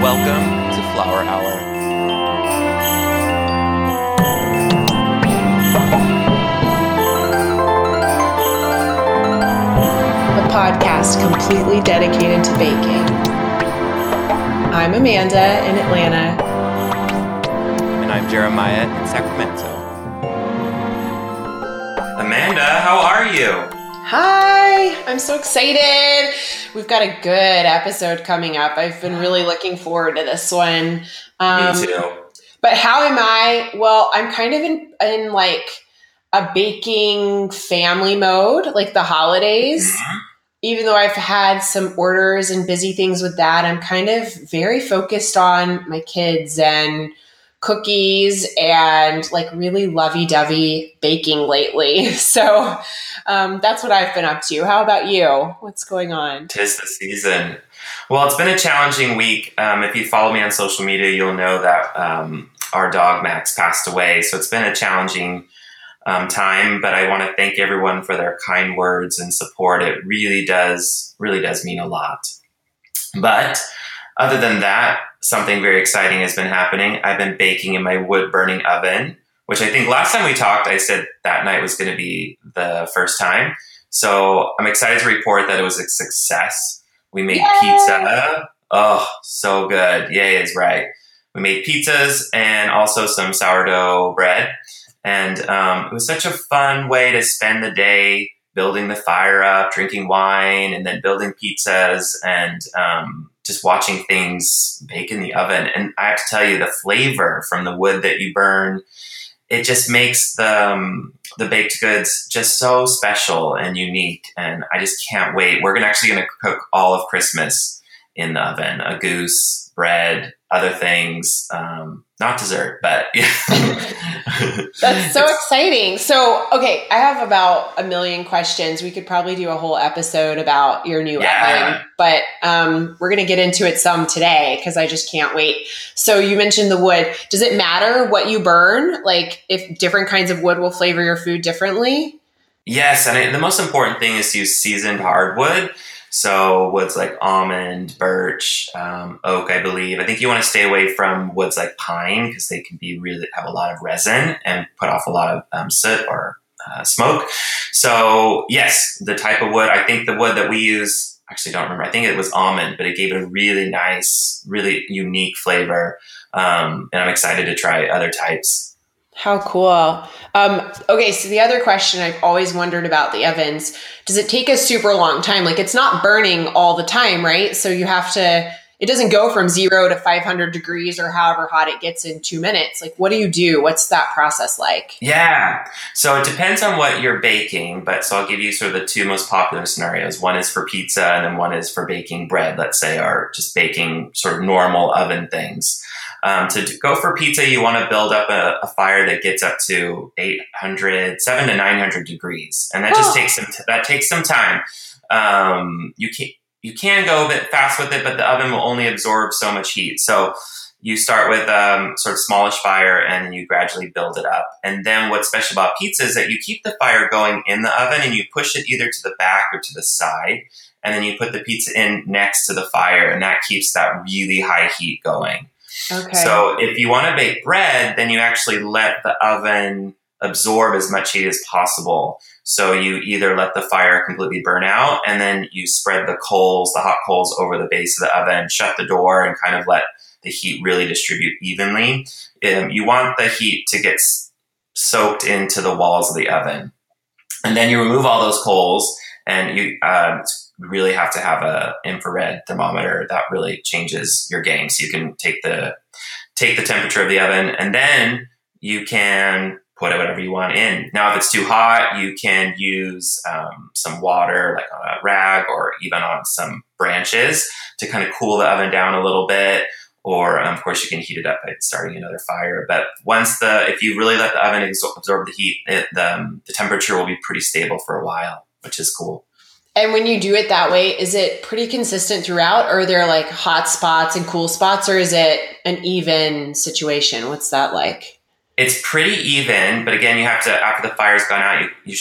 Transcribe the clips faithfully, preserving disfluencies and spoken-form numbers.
Welcome to Flower Hour. A podcast completely dedicated to baking. I'm Amanda in Atlanta. And I'm Jeremiah in Sacramento. Amanda, how are you? Hi, I'm so excited. We've got a good episode coming up. I've been really looking forward to this one. Um, Me too. But how am I? Well, I'm kind of in, in like a baking family mode, like the holidays. Mm-hmm. Even though I've had some orders and busy things with that, I'm kind of very focused on my kids and cookies and like really lovey-dovey baking lately. So um, that's what I've been up to. How about you? What's going on? 'Tis the season. Well, it's been a challenging week. Um, if you follow me on social media, you'll know that um, our dog Max passed away. So it's been a challenging um, time, but I want to thank everyone for their kind words and support. It really does, really does mean a lot. But other than that, something very exciting has been happening. I've been baking in my wood-burning oven, which I think last time we talked, I said that night was going to be the first time. So I'm excited to report that it was a success. We made Yay! pizza. Oh, so good. Yay is right. We made pizzas and also some sourdough bread. And um, it was such a fun way to spend the day building the fire up, drinking wine, and then building pizzas and um, just watching things bake in the oven. And I have to tell you, the flavor from the wood that you burn, it just makes the, um, the baked goods just so special and unique. And I just can't wait. We're gonna actually going to cook all of Christmas in the oven, a goose, bread, other things, um, not dessert, but yeah. That's so exciting. So, okay, I have about a million questions. We could probably do a whole episode about your new Yeah. oven, but um, we're going to get into it some today because I just can't wait. So you mentioned the wood. Does it matter what you burn? Like if different kinds of wood will flavor your food differently? Yes, and I, the most important thing is to use seasoned hardwood. So woods like almond, birch, um, oak, I believe. I think you want to stay away from woods like pine because they can be really have a lot of resin and put off a lot of um, soot or uh, smoke. So yes, the type of wood. I think the wood that we use, actually don't remember. I think it was almond, but it gave it a really nice, really unique flavor. Um, and I'm excited to try other types. How cool. Um, okay, so the other question I've always wondered about the ovens, does it take a super long time? Like it's not burning all the time, right? So you have to, it doesn't go from zero to five hundred degrees or however hot it gets in two minutes. Like what do you do? What's that process like? Yeah. So it depends on what you're baking, but so I'll give you sort of the two most popular scenarios. One is for pizza and then one is for baking bread, let's say, or just baking sort of normal oven things. Um, to do, go for pizza, you want to build up a, a fire that gets up to eight hundred, seven to nine hundred degrees. And that just Oh. takes some, t- that takes some time. Um, you can, you can go a bit fast with it, but the oven will only absorb so much heat. So you start with um, sort of smallish fire and then you gradually build it up. And then what's special about pizza is that you keep the fire going in the oven and you push it either to the back or to the side. And then you put the pizza in next to the fire and that keeps that really high heat going. Okay. So if you want to bake bread, then you actually let the oven absorb as much heat as possible. So you either let the fire completely burn out and then you spread the coals, the hot coals over the base of the oven, shut the door and kind of let the heat really distribute evenly. Um, you want the heat to get s- soaked into the walls of the oven. And then you remove all those coals and you uh, really have to have a infrared thermometer that really changes your game. So you can take the take the temperature of the oven and then you can put whatever you want in. Now, if it's too hot, you can use um, some water like on a rag or even on some branches to kind of cool the oven down a little bit. Or, um, of course, you can heat it up by starting another fire. But once the, if you really let the oven absorb the heat, it, the, um, the temperature will be pretty stable for a while, which is cool. And when you do it that way, is it pretty consistent throughout? Or are there like hot spots and cool spots? Or is it an even situation? What's that like? It's pretty even. But again, you have to, after the fire's gone out, you, you should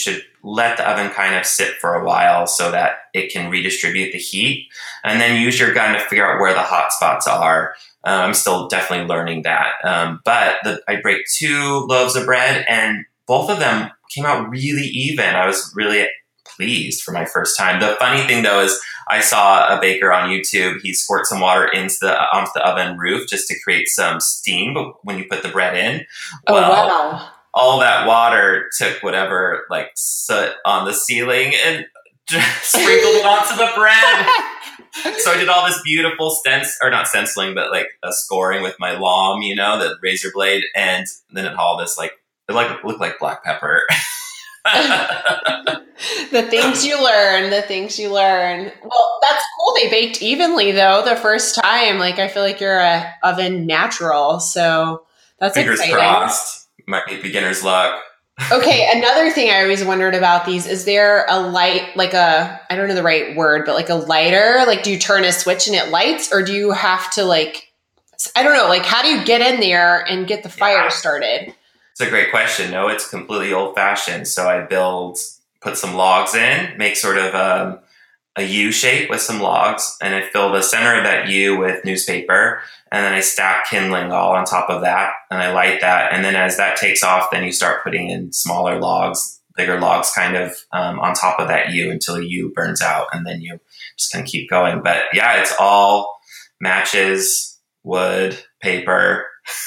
let the oven kind of sit for a while so that it can redistribute the heat, and then use your gun to figure out where the hot spots are. Uh, I'm still definitely learning that. Um, but the, I break two loaves of bread, and both of them came out really even. I was really pleased for my first time. The funny thing though is I saw a baker on YouTube. He squirts some water into the onto the oven roof just to create some steam when you put the bread in. Oh, well, wow. All that water took whatever like soot on the ceiling and just sprinkled it onto the bread. So I did all this beautiful stencil, or not stenciling, but like a scoring with my lom, you know, the razor blade, and then it all this like it like looked like black pepper. The things you learn, the things you learn. Well, that's cool. They baked evenly though the first time. Like I feel like you're a oven natural, so that's Fingers exciting. crossed. Might be beginner's luck. Okay, another thing I always wondered about these, is there a light, like a, I don't know the right word, but like a lighter? Like do you turn a switch and it lights, or do you have to like, I don't know, like how do you get in there and get the fire Yeah. started? It's a great question. No, it's completely old fashioned. So I build, put some logs in, make sort of um, a U shape with some logs, and I fill the center of that U with newspaper. And then I stack kindling all on top of that, and I light that. And then as that takes off, then you start putting in smaller logs, bigger logs kind of um, on top of that U until the U burns out. And then you just kind of keep going. But yeah, it's all matches, wood, paper.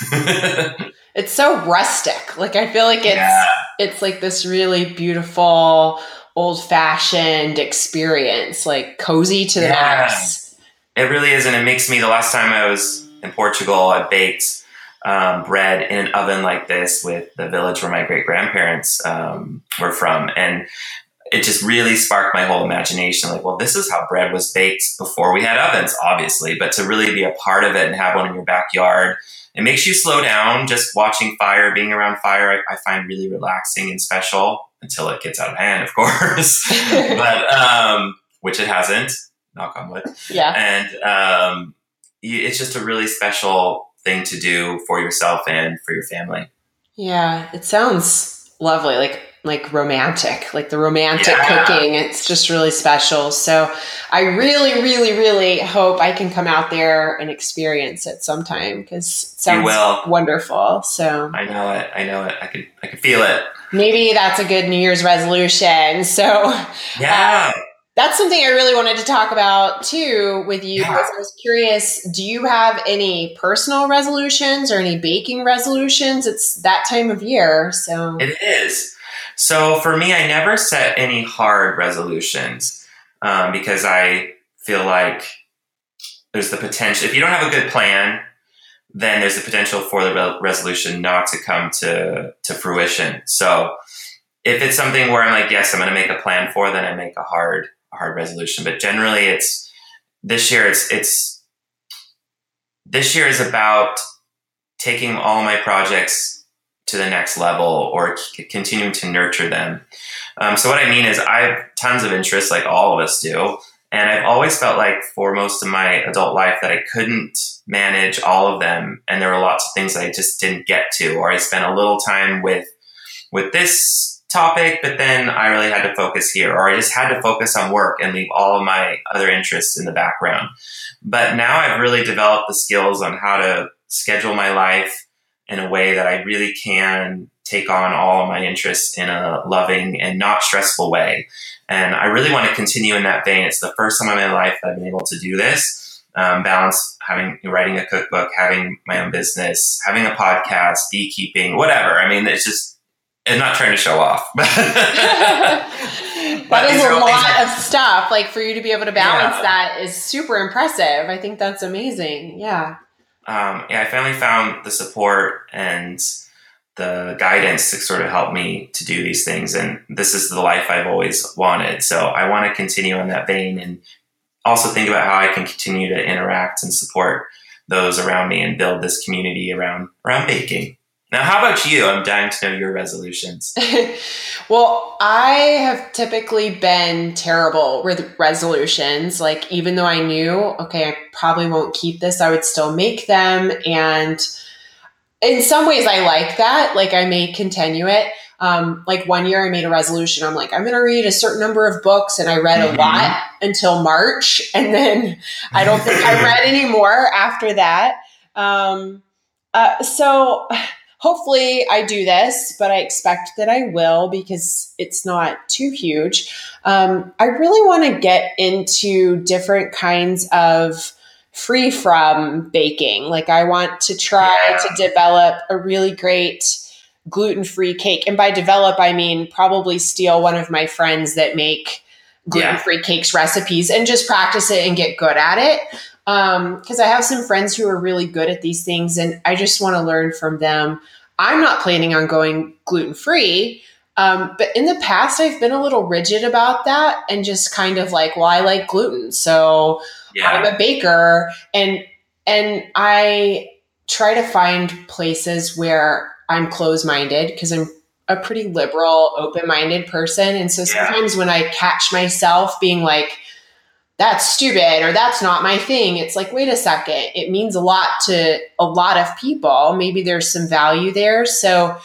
It's so rustic. Like I feel like it's Yeah. it's like this really beautiful, old-fashioned experience, like cozy to the Yeah. max. It really is. And it makes me, the last time I was in Portugal, I baked um, bread in an oven like this with the village where my great grandparents um, were from. And it just really sparked my whole imagination. Like, well, this is how bread was baked before we had ovens, obviously, but to really be a part of it and have one in your backyard, it makes you slow down. Just watching fire, being around fire, I, I find really relaxing and special until it gets out of hand, of course, but um, which it hasn't, knock on wood. Yeah. And um, it's just a really special thing to do for yourself and for your family. Yeah, it sounds lovely, like like romantic, like the romantic Yeah. cooking. It's just really special. So I really, really, really hope I can come out there and experience it sometime, because it sounds You will. wonderful. So I know it. I know it. I could. I could feel it. maybe that's a good New Year's resolution. So Yeah. that's something I really wanted to talk about too with you, Yeah. because I was curious, do you have any personal resolutions or any baking resolutions? It's that time of year. So It is. So for me, I never set any hard resolutions um, because I feel like there's the potential. If you don't have a good plan, then there's the potential for the re- resolution not to come to, to fruition. So if it's something where I'm like, yes, I'm going to make a plan for, then I make a hard, a hard resolution. But generally, it's this year. It's it's this year is about taking all my projects to the next level, or c- continuing to nurture them. Um, so what I mean is I have tons of interests, like all of us do. And I've always felt like for most of my adult life that I couldn't manage all of them. And there were lots of things that I just didn't get to, or I spent a little time with, with this topic, but then I really had to focus here, or I just had to focus on work and leave all of my other interests in the background. But now I've really developed the skills on how to schedule my life in a way that I really can take on all of my interests in a loving and not stressful way. And I really want to continue in that vein. It's the first time in my life that I've been able to do this, um, balance having, writing a cookbook, having my own business, having a podcast, beekeeping, whatever. I mean, it's just, I'm not trying to show off. that is a lot of stuff. Like for you to be able to balance Yeah. that is super impressive. I think that's amazing. Yeah. Um, yeah, I finally found the support and the guidance to sort of help me to do these things. And this is the life I've always wanted. So I want to continue in that vein and also think about how I can continue to interact and support those around me and build this community around, around baking. Now, how about you? I'm dying to know your resolutions. Well, I have typically been terrible with resolutions. Like, even though I knew, okay, I probably won't keep this, I would still make them. And in some ways, I like that. Like, I may continue it. Um, like one year I made a resolution. I'm like, I'm going to read a certain number of books, and I read mm-hmm. a lot until March. And then I don't think I read any more after that. Um, uh, so hopefully I do this, but I expect that I will because it's not too huge. Um, I really want to get into different kinds of free from baking. Like I want to try yeah. to develop a really great gluten-free cake. And by develop, I mean probably steal one of my friends that make gluten-free yeah. cakes recipes and just practice it and get good at it. Um, cause I have some friends who are really good at these things and I just want to learn from them. I'm not planning on going gluten-free. Um, but in the past, I've been a little rigid about that and just kind of like, well, I like gluten. So yeah. I'm a baker and, and I try to find places where I'm closed-minded because I'm a pretty liberal, open-minded person. And so sometimes yeah. when I catch myself being like, that's stupid or that's not my thing, it's like, wait a second, it means a lot to a lot of people. Maybe there's some value there. So,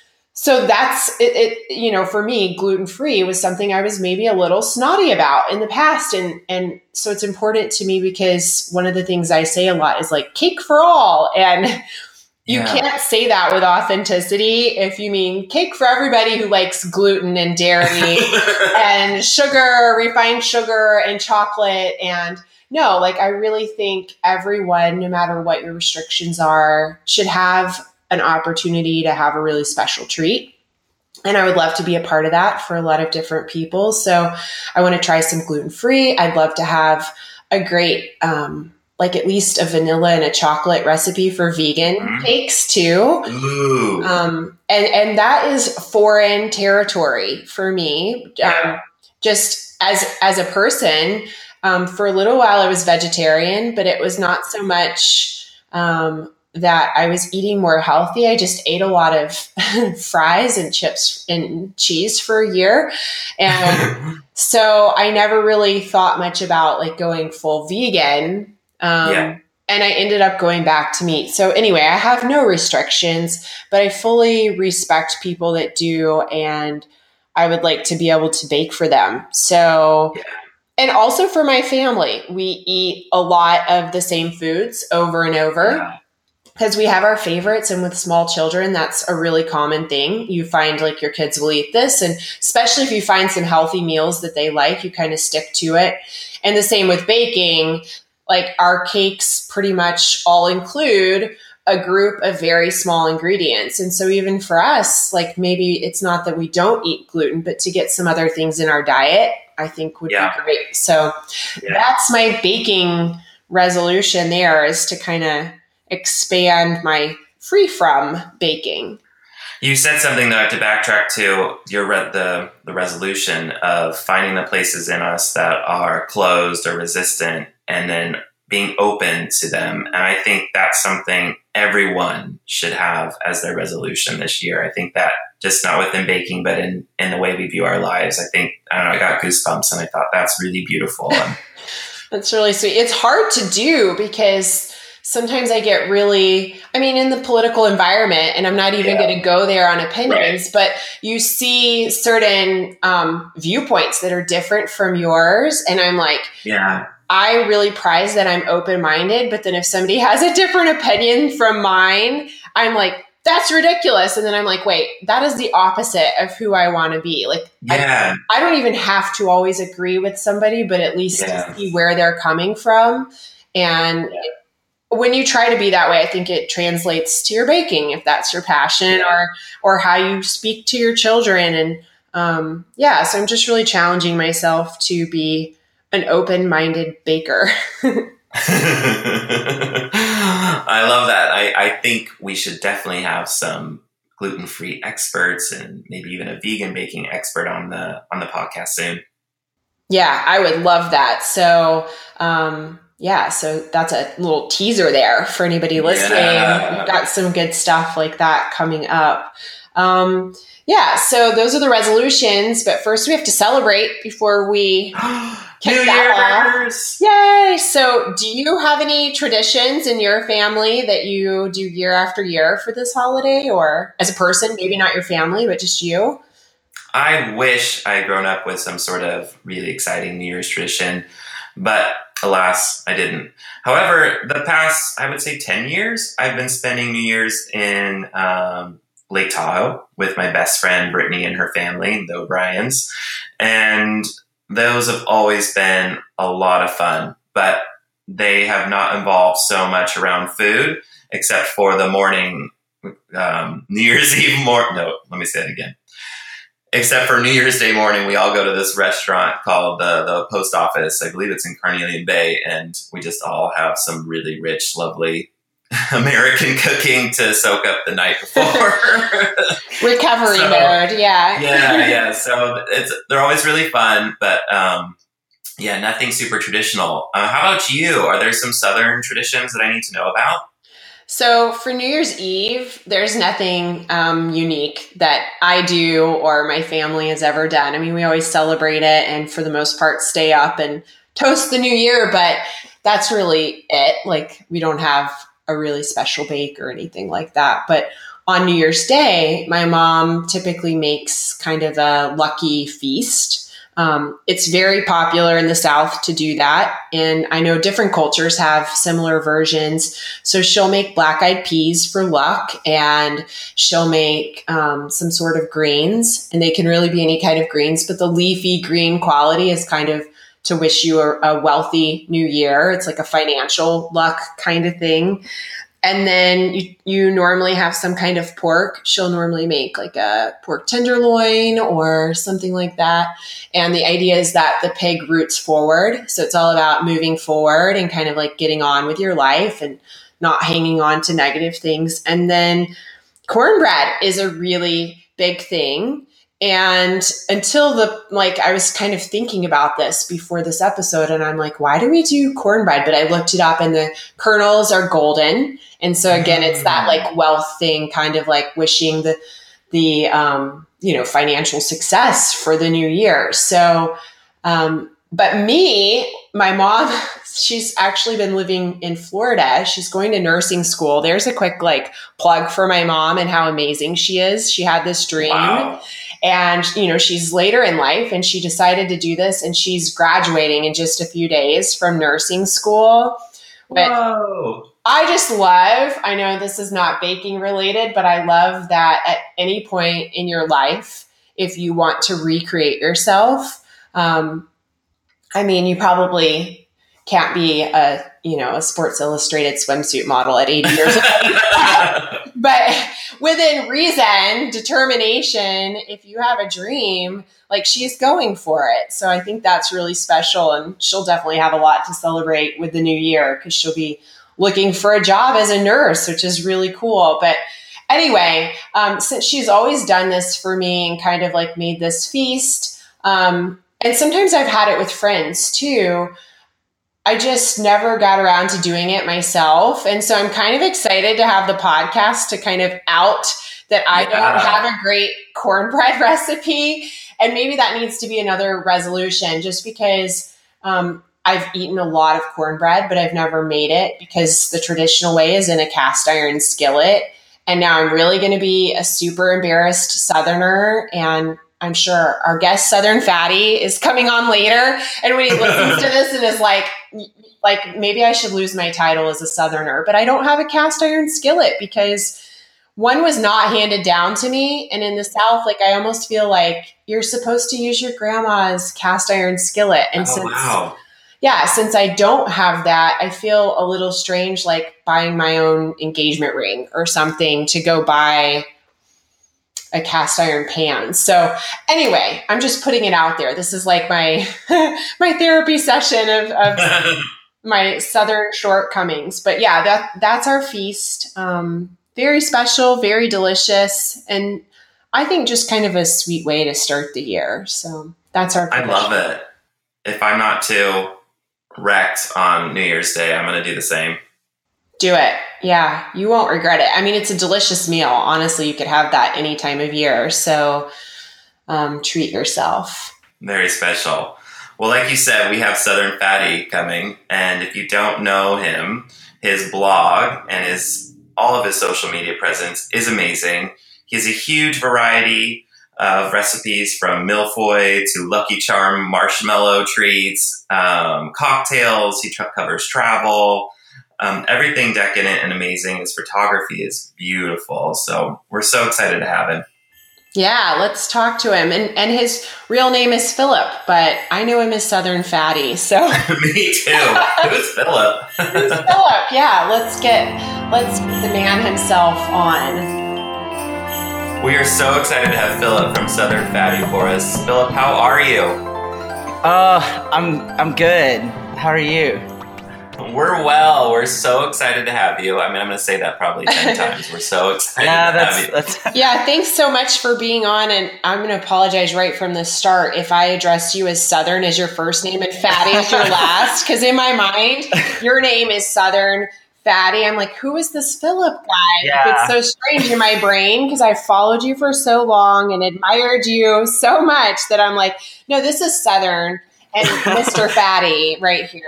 so that's it, it you know, for me, gluten-free was something I was maybe a little snotty about in the past. And, and so it's important to me because one of the things I say a lot is like cake for all. And you yeah. can't say that with authenticity if you mean cake for everybody who likes gluten and dairy and sugar, refined sugar and chocolate. And no, like I really think everyone, no matter what your restrictions are, should have an opportunity to have a really special treat. And I would love to be a part of that for a lot of different people. So I want to try some gluten-free. I'd love to have a great, um, like at least a vanilla and a chocolate recipe for vegan mm. cakes too. Ooh. Um, and, and that is foreign territory for me. Yeah. Um, just as, as a person, um, for a little while I was vegetarian, but it was not so much, um, that I was eating more healthy. I just ate a lot of fries and chips and cheese for a year. And so I never really thought much about like going full vegan. Um, yeah. And I ended up going back to meat. So anyway, I have no restrictions, but I fully respect people that do. And I would like to be able to bake for them. So, yeah. And also for my family, we eat a lot of the same foods over and over. Yeah. Because we have our favorites, and with small children, that's a really common thing. You find like your kids will eat this, and especially if you find some healthy meals that they like, you kind of stick to it. And the same with baking, like our cakes pretty much all include a group of very small ingredients. And so even for us, like maybe it's not that we don't eat gluten, but to get some other things in our diet, I think would yeah. be great. So yeah. that's my baking resolution there, is to kind of expand my free from baking. You said something though, to backtrack to your re- the the resolution of finding the places in us that are closed or resistant, and then being open to them. And I think that's something everyone should have as their resolution this year. I think that just not within baking, but in in the way we view our lives. I think I don't know. I got goosebumps, and I thought that's really beautiful. And that's really sweet. It's hard to do because sometimes I get really, I mean, in the political environment, and I'm not even yeah. going to go there on opinions, right. but you see certain um, viewpoints that are different from yours. And I'm like, yeah, I really prize that I'm open-minded. But then if somebody has a different opinion from mine, I'm like, that's ridiculous. And then I'm like, wait, that is the opposite of who I want to be. Like, yeah. I, I don't even have to always agree with somebody, but at least yeah. to see where they're coming from. And yeah. when you try to be that way, I think it translates to your baking, if that's your passion, yeah. or or how you speak to your children. And um, yeah, so I'm just really challenging myself to be an open-minded baker. I love that. I, I think we should definitely have some gluten-free experts and maybe even a vegan baking expert on the on the podcast soon. Yeah, I would love that. So um yeah, so that's a little teaser there for anybody listening. Yeah. We've got some good stuff like that coming up. Um, yeah, so those are the resolutions, but first we have to celebrate before we kick New that Year's! off. Yay! So do you have any traditions in your family that you do year after year for this holiday, or as a person, maybe not your family, but just you? I wish I had grown up with some sort of really exciting New Year's tradition, but alas, I didn't. However, the past, I would say ten years, I've been spending New Year's in um, Lake Tahoe with my best friend, Brittany, and her family, the O'Briens. And those have always been a lot of fun, but they have not involved so much around food, except for the morning, um, New Year's Eve morning. No, let me say it again. Except for New Year's Day morning, we all go to this restaurant called the, the Post Office. I believe it's in Carnelian Bay, and we just all have some really rich, lovely American cooking to soak up the night before. Recovery so, mode, yeah. yeah, yeah. So it's they're always really fun, but um, yeah, nothing super traditional. Uh, how about you? Are there some Southern traditions that I need to know about? So for New Year's Eve, there's nothing um, unique that I do or my family has ever done. I mean, we always celebrate it and for the most part stay up and toast the new year, but that's really it. Like we don't have a really special bake or anything like that. But on New Year's Day, my mom typically makes kind of a lucky feast. Um, it's very popular in the South to do that. And I know different cultures have similar versions. So she'll make black-eyed peas for luck, and she'll make um, some sort of greens. And they can really be any kind of greens, but the leafy green quality is kind of to wish you a, a wealthy new year. It's like a financial luck kind of thing. And then you, you normally have some kind of pork. She'll normally make like a pork tenderloin or something like that. And the idea is that the pig roots forward. So it's all about moving forward and kind of like getting on with your life and not hanging on to negative things. And then cornbread is a really big thing. And until the, like, I was kind of thinking about this before this episode, and I'm like, why do we do cornbread? But I looked it up, and the kernels are golden. And so again, it's that like wealth thing, kind of like wishing the, the, um, you know, financial success for the new year. So, um, but me, my mom, she's actually been living in Florida. She's going to nursing school. There's a quick like plug for my mom and how amazing she is. She had this dream. Wow. And, you know, she's later in life and she decided to do this, and she's graduating in just a few days from nursing school. But Whoa. I just love, I know this is not baking related, but I love that at any point in your life, if you want to recreate yourself, um, I mean, you probably can't be a, you know, a Sports Illustrated swimsuit model at eighty years old. But within reason, determination, if you have a dream, like she's going for it. So I think that's really special. And she'll definitely have a lot to celebrate with the new year because she'll be looking for a job as a nurse, which is really cool. But anyway, um, since she's always done this for me and kind of like made this feast, um, and sometimes I've had it with friends too, I just never got around to doing it myself. And so I'm kind of excited to have the podcast to kind of out that I yeah. don't have a great cornbread recipe. And maybe that needs to be another resolution, just because um, I've eaten a lot of cornbread, but I've never made it because the traditional way is in a cast iron skillet. And now I'm really going to be a super embarrassed Southerner, and I'm sure our guest Southern Fatty is coming on later, and when he listens to this and is like, like maybe I should lose my title as a Southerner, but I don't have a cast iron skillet because one was not handed down to me. And in the South, like I almost feel like you're supposed to use your grandma's cast iron skillet. And oh, since, wow. yeah, since I don't have that, I feel a little strange, like buying my own engagement ring or something to go buy a cast iron pan. So anyway, I'm just putting it out there. This is like my my therapy session of, of my Southern shortcomings. But yeah, that that's our feast. Um, very special, very delicious, and I think just kind of a sweet way to start the year. So that's our tradition. I love it. If I'm not too wrecked on New Year's Day, I'm going to do the same. Do it. Yeah, you won't regret it. I mean, it's a delicious meal. Honestly, you could have that any time of year. So um, treat yourself. Very special. Well, like you said, we have Southern Fatty coming. And if you don't know him, his blog and his all of his social media presence is amazing. He has a huge variety of recipes from milfoy to Lucky Charm marshmallow treats, um, cocktails. He tra- covers travel, um, everything decadent and amazing. His photography is beautiful. So we're so excited to have him. Yeah, let's talk to him. And and his real name is Philip, but I know him as Southern Fatty. So me too. Who's Philip? Who's Philip? Yeah, let's get let's get the man himself on. We are so excited to have Philip from Southern Fatty for us. Philip, how are you? Uh, I'm I'm good. How are you? We're well. We're so excited to have you. I mean, I'm going to say that probably ten times. We're so excited yeah, to that's, have you. That's... Yeah, thanks so much for being on. And I'm going to apologize right from the start if I addressed you as Southern as your first name and Fatty as your last. Because in my mind, your name is Southern Fatty. I'm like, who is this Philip guy? Yeah. Like, it's so strange in my brain because I followed you for so long and admired you so much that I'm like, no, this is Southern. And Mister Fatty right here.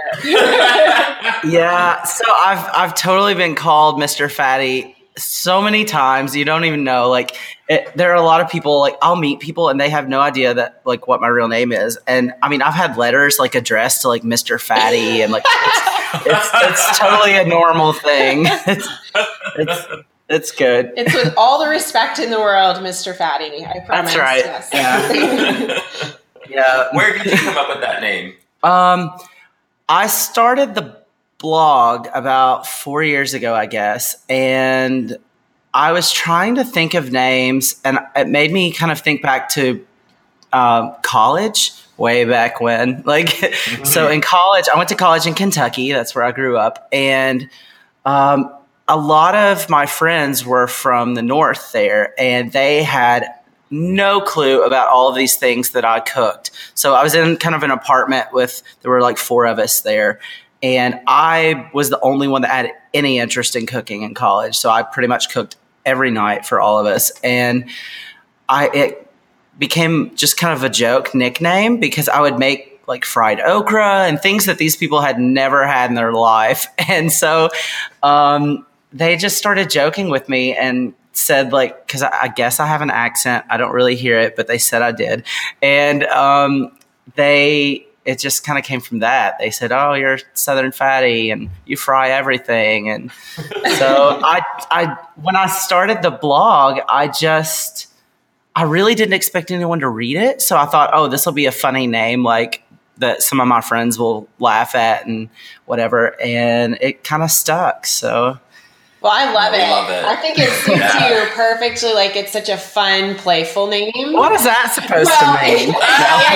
Yeah, so I've I've totally been called Mister Fatty so many times. You don't even know. Like, it, there are a lot of people. Like, I'll meet people and they have no idea that like what my real name is. And I mean, I've had letters like addressed to like Mister Fatty, and like it's it's, it's totally a normal thing. It's it's it's good. It's with all the respect in the world, Mister Fatty. I promise. That's right. Yes. Yeah. Yeah. Where did you come up with that name? Um, I started the blog about four years ago, I guess, and I was trying to think of names, and it made me kind of think back to um, college, way back when. Like, mm-hmm. So in college, I went to college in Kentucky. That's where I grew up, and um, a lot of my friends were from the north there, and they had no clue about all of these things that I cooked. So I was in kind of an apartment with, there were like four of us there. And I was the only one that had any interest in cooking in college. So I pretty much cooked every night for all of us. And I, it became just kind of a joke nickname because I would make like fried okra and things that these people had never had in their life. And so, um, they just started joking with me and said like, because I, I guess I have an accent. I don't really hear it, but they said I did. And um, they, it just kind of came from that. They said, oh, you're Southern Fatty and you fry everything. And so I, I, when I started the blog, I just, I really didn't expect anyone to read it. So I thought, oh, this will be a funny name, like that some of my friends will laugh at and whatever. And it kind of stuck. So well, I love I it. love it. I think it suits yeah. you perfectly. Like, it's such a fun, playful name. What is that supposed well, to mean? It,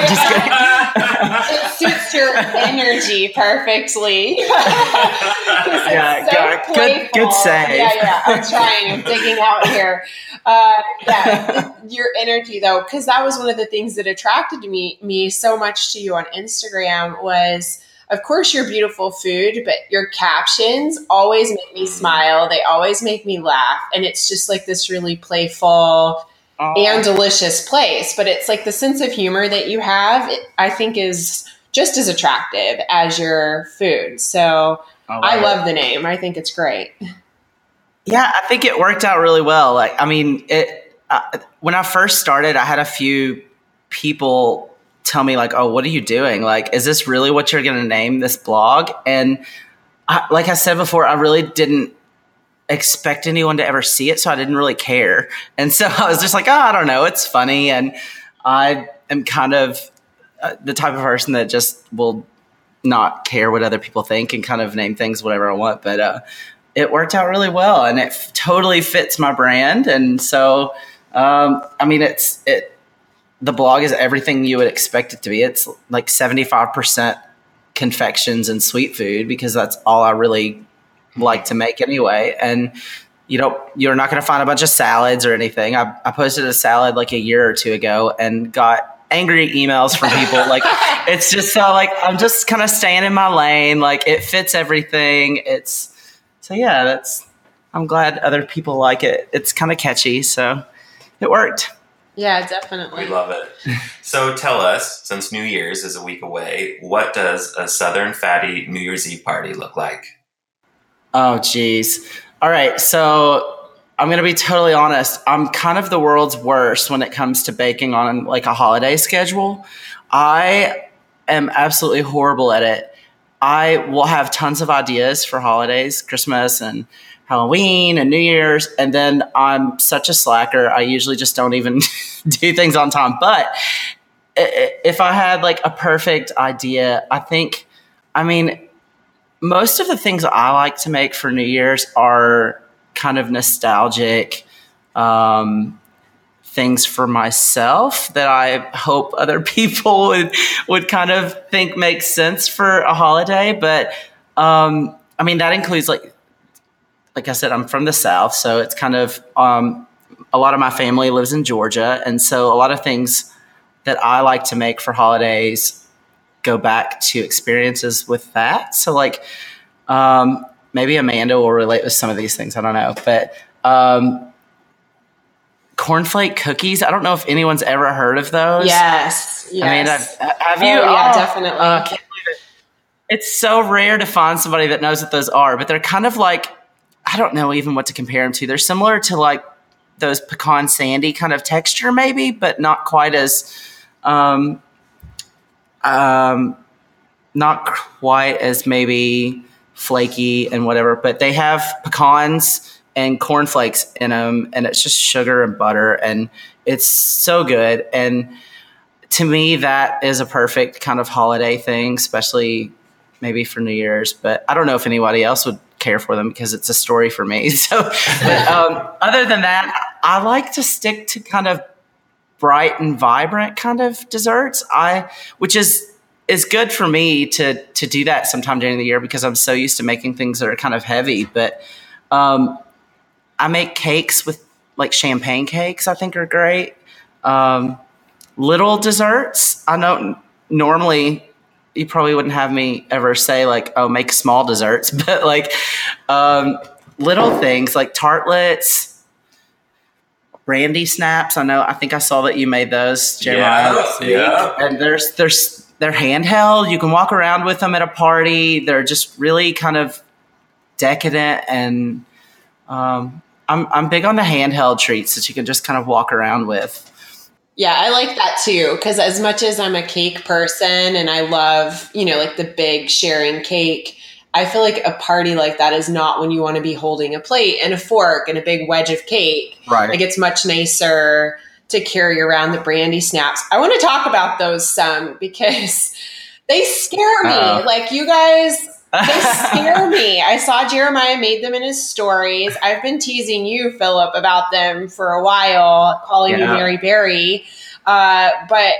no, I'm it just suits your energy perfectly. yeah, so good, good, good save. Yeah, yeah. I'm trying. I'm digging out here. Uh, yeah, your energy, though, because that was one of the things that attracted me me so much to you on Instagram was, of course, your beautiful food, but your captions always make me smile. They always make me laugh. And it's just like this really playful oh. and delicious place. But it's like the sense of humor that you have, it, I think, is just as attractive as your food. So oh, wow. I love the name. I think it's great. Yeah, I think it worked out really well. Like, I mean, it uh, when I first started, I had a few people tell me like, oh, what are you doing? Like, is this really what you're going to name this blog? And I, like I said before, I really didn't expect anyone to ever see it. So I didn't really care. And so I was just like, oh, I don't know. It's funny. And I am kind of uh, the type of person that just will not care what other people think and kind of name things whatever I want. But uh, it worked out really well and it f- totally fits my brand. And so, um, I mean, it's, it, the blog is everything you would expect it to be. It's like seventy-five percent confections and sweet food because that's all I really like to make anyway. And you don't, you're not going to find a bunch of salads or anything. I, I posted a salad like a year or two ago and got angry emails from people. Like, it's just so like, I'm just kind of staying in my lane. Like, it fits everything. It's so, yeah, that's, I'm glad other people like it. It's kind of catchy, so it worked. Yeah, definitely. We love it. So tell us, since New Year's is a week away, what does a Southern Fatty New Year's Eve party look like? Oh, geez. All right. So I'm going to be totally honest. I'm kind of the world's worst when it comes to baking on like a holiday schedule. I am absolutely horrible at it. I will have tons of ideas for holidays, Christmas and Halloween and New Year's, and then I'm such a slacker. I usually just don't even do things on time. But if I had like a perfect idea, I think, I mean, most of the things I like to make for New Year's are kind of nostalgic um, things for myself that I hope other people would would kind of think makes sense for a holiday. But um, I mean, that includes like, like I said, I'm from the South, so it's kind of um, a lot of my family lives in Georgia, and so a lot of things that I like to make for holidays go back to experiences with that. So like um, maybe Amanda will relate with some of these things. I don't know, but um, cornflake cookies. I don't know if anyone's ever heard of those. Yes. yes. I mean, I've, have you? Oh, yeah, oh, definitely. Uh, can't believe it. It's so rare to find somebody that knows what those are, but they're kind of like, I don't know even what to compare them to. They're similar to like those pecan sandy kind of texture maybe, but not quite as, um, um, not quite as maybe flaky and whatever, but they have pecans and cornflakes in them, and it's just sugar and butter, and it's so good. And to me, that is a perfect kind of holiday thing, especially maybe for New Year's, but I don't know if anybody else would care for them because it's a story for me. So, but, um, other than that, I like to stick to kind of bright and vibrant kind of desserts. I, which is, is good for me to, to do that sometime during the year because I'm so used to making things that are kind of heavy. But, um, I make cakes with like champagne cakes, I think are great. Um, little desserts. I know normally you probably wouldn't have me ever say like, oh, make small desserts, but like um, little things like tartlets, brandy snaps. I know, I think I saw that you made those, Jeremiah. Yeah, yeah. And there's, there's, they're handheld. You can walk around with them at a party. They're just really kind of decadent. And um, I'm, I'm big on the handheld treats that you can just kind of walk around with. Yeah, I like that too, because as much as I'm a cake person and I love, you know, like the big sharing cake, I feel like a party like that is not when you want to be holding a plate and a fork and a big wedge of cake. Right. Like it's much nicer to carry around the brandy snaps. I want to talk about those some because they scare me. Uh-oh. Like you guys... They scare me. I saw Jeremiah made them in his stories. I've been teasing you, Philip, about them for a while, calling yeah. you Mary Berry. Uh, but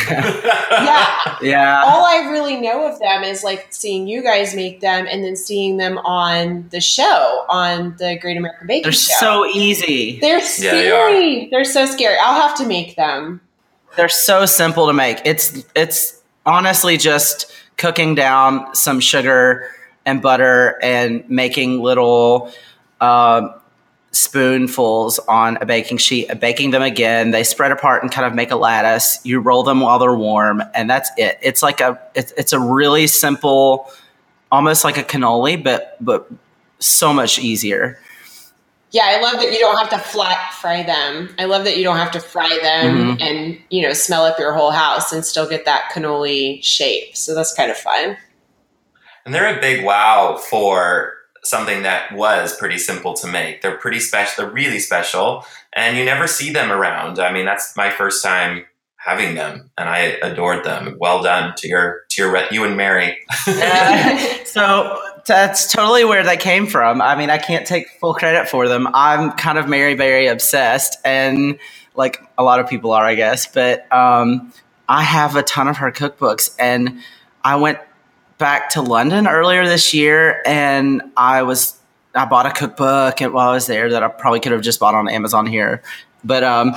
yeah, yeah. All I really know of them is like seeing you guys make them and then seeing them on the show, on the Great American Baking They're Show. so easy. They're scary. Yeah, they They're so scary. I'll have to make them. They're so simple to make. It's it's honestly just cooking down some sugar and butter and making little uh, spoonfuls on a baking sheet, baking them again. They spread apart and kind of make a lattice. You roll them while they're warm, and that's it. It's like a it's, it's a really simple, almost like a cannoli, but but so much easier. Yeah, I love that you don't have to flat fry them. I love that you don't have to fry them mm-hmm. and, you know, smell up your whole house and still get that cannoli shape. So that's kind of fun. And they're a big wow for something that was pretty simple to make. They're pretty special. They're really special. And you never see them around. I mean, that's my first time having them, and I adored them. Well done to your, to your, you and Mary. uh, so that's totally where they came from. I mean, I can't take full credit for them. I'm kind of Mary Berry obsessed, and like a lot of people are, I guess. But um, I have a ton of her cookbooks, and I went back to London earlier this year, and I was I bought a cookbook while I was there that I probably could have just bought on Amazon here, but um,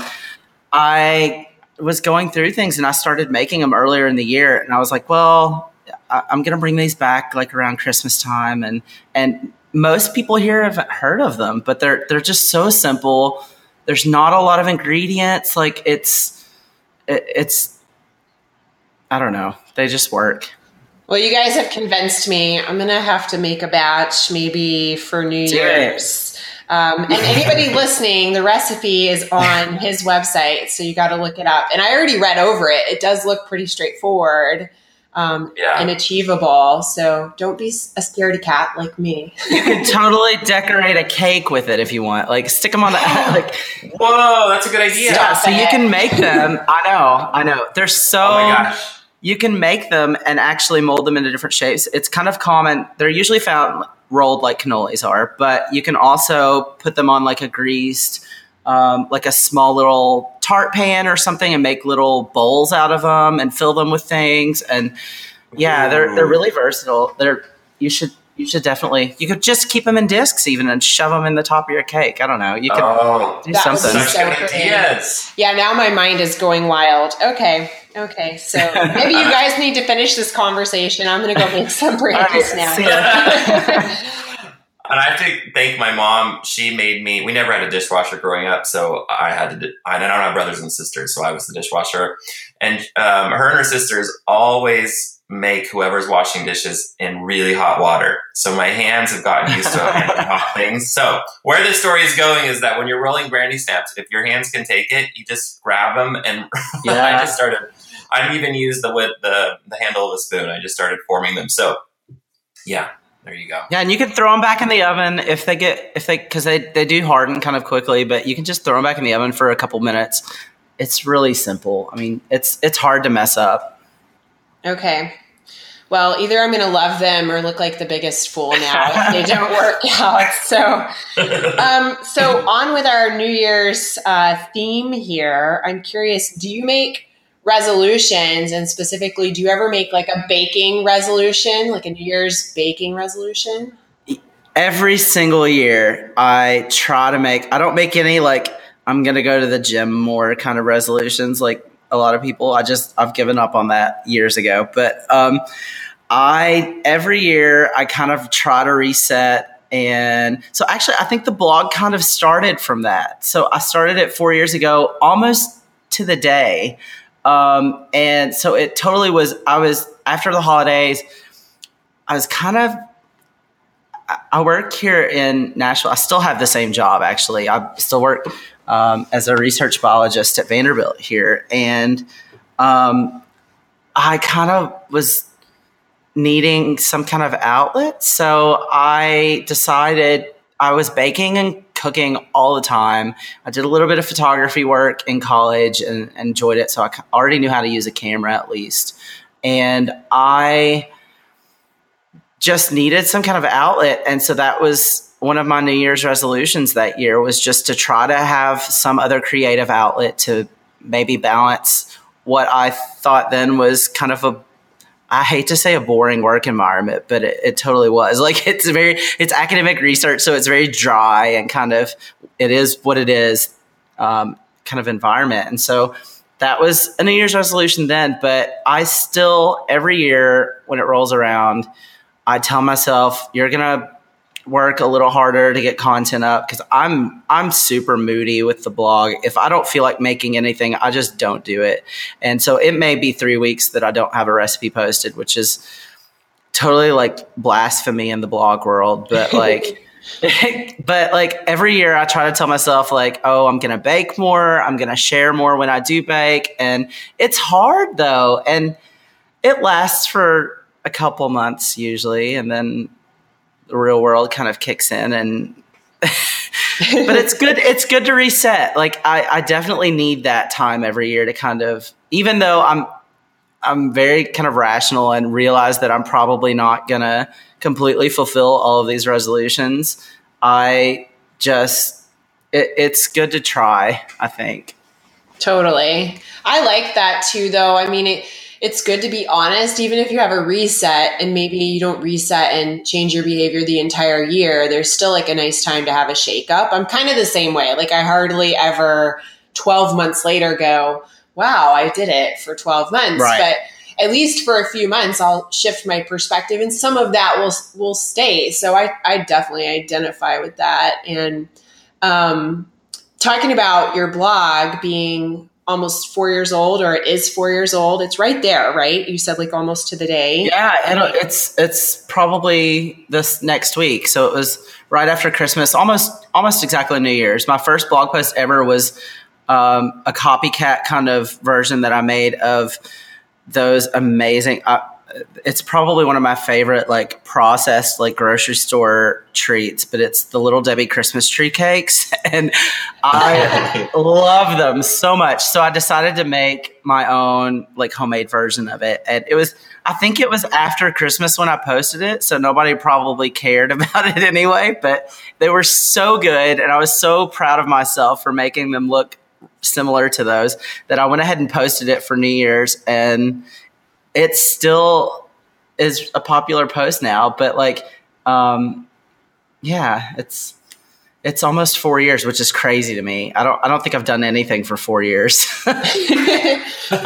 I was going through things and I started making them earlier in the year, and I was like, well, I, I'm going to bring these back like around Christmas time, and and most people here haven't heard of them, but they're they're just so simple. There's not a lot of ingredients. Like it's it, it's I don't know. They just work. Well, you guys have convinced me. I'm gonna have to make a batch maybe for New Do Year's. Um, and anybody listening, the recipe is on his website, so you got to look it up. And I already read over it. It does look pretty straightforward. Um, Yeah. and achievable. So don't be a scaredy cat like me. You can totally decorate a cake with it if you want. Like stick them on the like. Whoa, that's a good idea. Yeah, so you can make them. I know, I know. They're so. Oh my gosh. You can make them and actually mold them into different shapes. It's kind of common. They're usually found rolled like cannolis are, but you can also put them on like a greased, um, like a small little tart pan or something, and make little bowls out of them and fill them with things. And yeah, they're they're really versatile. They're you should you should definitely you could just keep them in discs even and shove them in the top of your cake. I don't know. You could Oh, do That would be something. such so good great. ideas. Yeah, now my mind is going wild. Okay. Okay. So maybe you guys need to finish this conversation. I'm going to go make some brandies All right, now. see ya. And I have to thank my mom. She made me. We never had a dishwasher growing up, so I had to. I don't have brothers and sisters, so I was the dishwasher. And um, her and her sisters always make whoever's washing dishes in really hot water. So my hands have gotten used to hot things. So where this story is going is that when you're rolling brandy snaps, if your hands can take it, you just grab them. And Yeah. I just started. I didn't even use the with the the handle of a spoon. I just started forming them. So yeah. There you go. Yeah, and you can throw them back in the oven if they get if they because they they do harden kind of quickly, but you can just throw them back in the oven for a couple minutes. It's really simple. I mean, it's it's hard to mess up. Okay. Well, either I'm going to love them or look like the biggest fool now if they don't work out. So, um, so on with our New Year's uh, theme here. I'm curious, do you make resolutions, and specifically, do you ever make like a baking resolution, like a New Year's baking resolution? Every single year, I try to make. I don't make any like I'm gonna go to the gym more kind of resolutions like a lot of people. I just I've given up on that years ago. But um, I every year I kind of try to reset. And so actually, I think the blog kind of started from that. So I started it four years ago, almost to the day. Um, and so it totally was, I was, after the holidays, I was kind of, I work here in Nashville. I still have the same job, actually. I still work um, as a research biologist at Vanderbilt here. And um, I kind of was needing some kind of outlet. So I decided I was baking and cooking all the time. I did a little bit of photography work in college and, and enjoyed it. So I already knew how to use a camera at least. And I just needed some kind of outlet. And so that was one of my New Year's resolutions that year, was just to try to have some other creative outlet to maybe balance what I thought then was kind of a, I hate to say a boring work environment, but it, it totally was. Like it's very, it's academic research, so it's very dry and kind of, it is what it is, um, kind of environment. And so that was a New Year's resolution then, but I still, every year when it rolls around, I tell myself, you're going to work a little harder to get content up, because I'm I'm super moody with the blog. If I don't feel like making anything, I just don't do it. And so it may be three weeks that I don't have a recipe posted, which is totally like blasphemy in the blog world. But like, but like every year I try to tell myself like, oh, I'm going to bake more. I'm going to share more when I do bake. And it's hard though. And it lasts for a couple months usually. And then the real world kind of kicks in, and but it's good. It's good to reset. Like I, I definitely need that time every year to kind of, even though I'm, I'm very kind of rational and realize that I'm probably not going to completely fulfill all of these resolutions. I just, it, it's good to try, I think. Totally. I like that too, though. I mean, it, it's good to be honest, even if you have a reset and maybe you don't reset and change your behavior the entire year, there's still like a nice time to have a shake up. I'm kind of the same way. Like I hardly ever twelve months later go, wow, I did it for twelve months. Right. But at least for a few months, I'll shift my perspective, and some of that will will stay. So I, I definitely identify with that. And um, talking about your blog being almost four years old, or it is four years old, it's right there, right? You said like almost to the day. Yeah, and it's it's probably this next week. So it was right after Christmas, almost almost exactly New Year's. My first blog post ever was um, a copycat kind of version that I made of those amazing. Uh, it's probably one of my favorite like processed like grocery store treats, but it's the Little Debbie Christmas tree cakes, and I love them so much. So I decided to make my own like homemade version of it, and it was I think it was after Christmas when I posted it, so nobody probably cared about it anyway. But they were so good, and I was so proud of myself for making them look similar to those that I went ahead and posted it for New Year's, and it still is a popular post now, but like, um, yeah, it's, it's almost four years, which is crazy to me. I don't, I don't think I've done anything for four years. Happy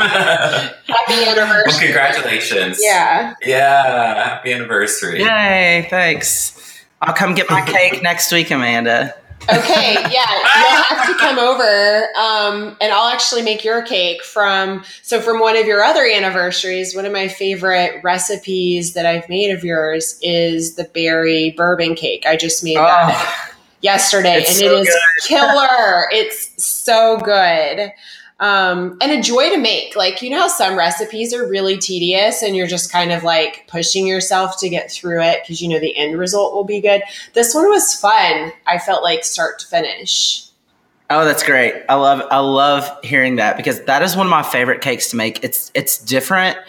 anniversary. Well, congratulations. Yeah. Yeah. Happy anniversary. Yay. Thanks. I'll come get my cake next week, Amanda. Okay, yeah, you'll have to come over, um, and I'll actually make your cake from, so from one of your other anniversaries. One of my favorite recipes that I've made of yours is the berry bourbon cake. I just made that Oh, yesterday, and it's it so is good. killer. It's so good. Um, and a joy to make. Like, you know how some recipes are really tedious and you're just kind of like pushing yourself to get through it because you know the end result will be good. This one was fun. I felt like start to finish. Oh, that's great. I love I love hearing that because that is one of my favorite cakes to make. It's it's different.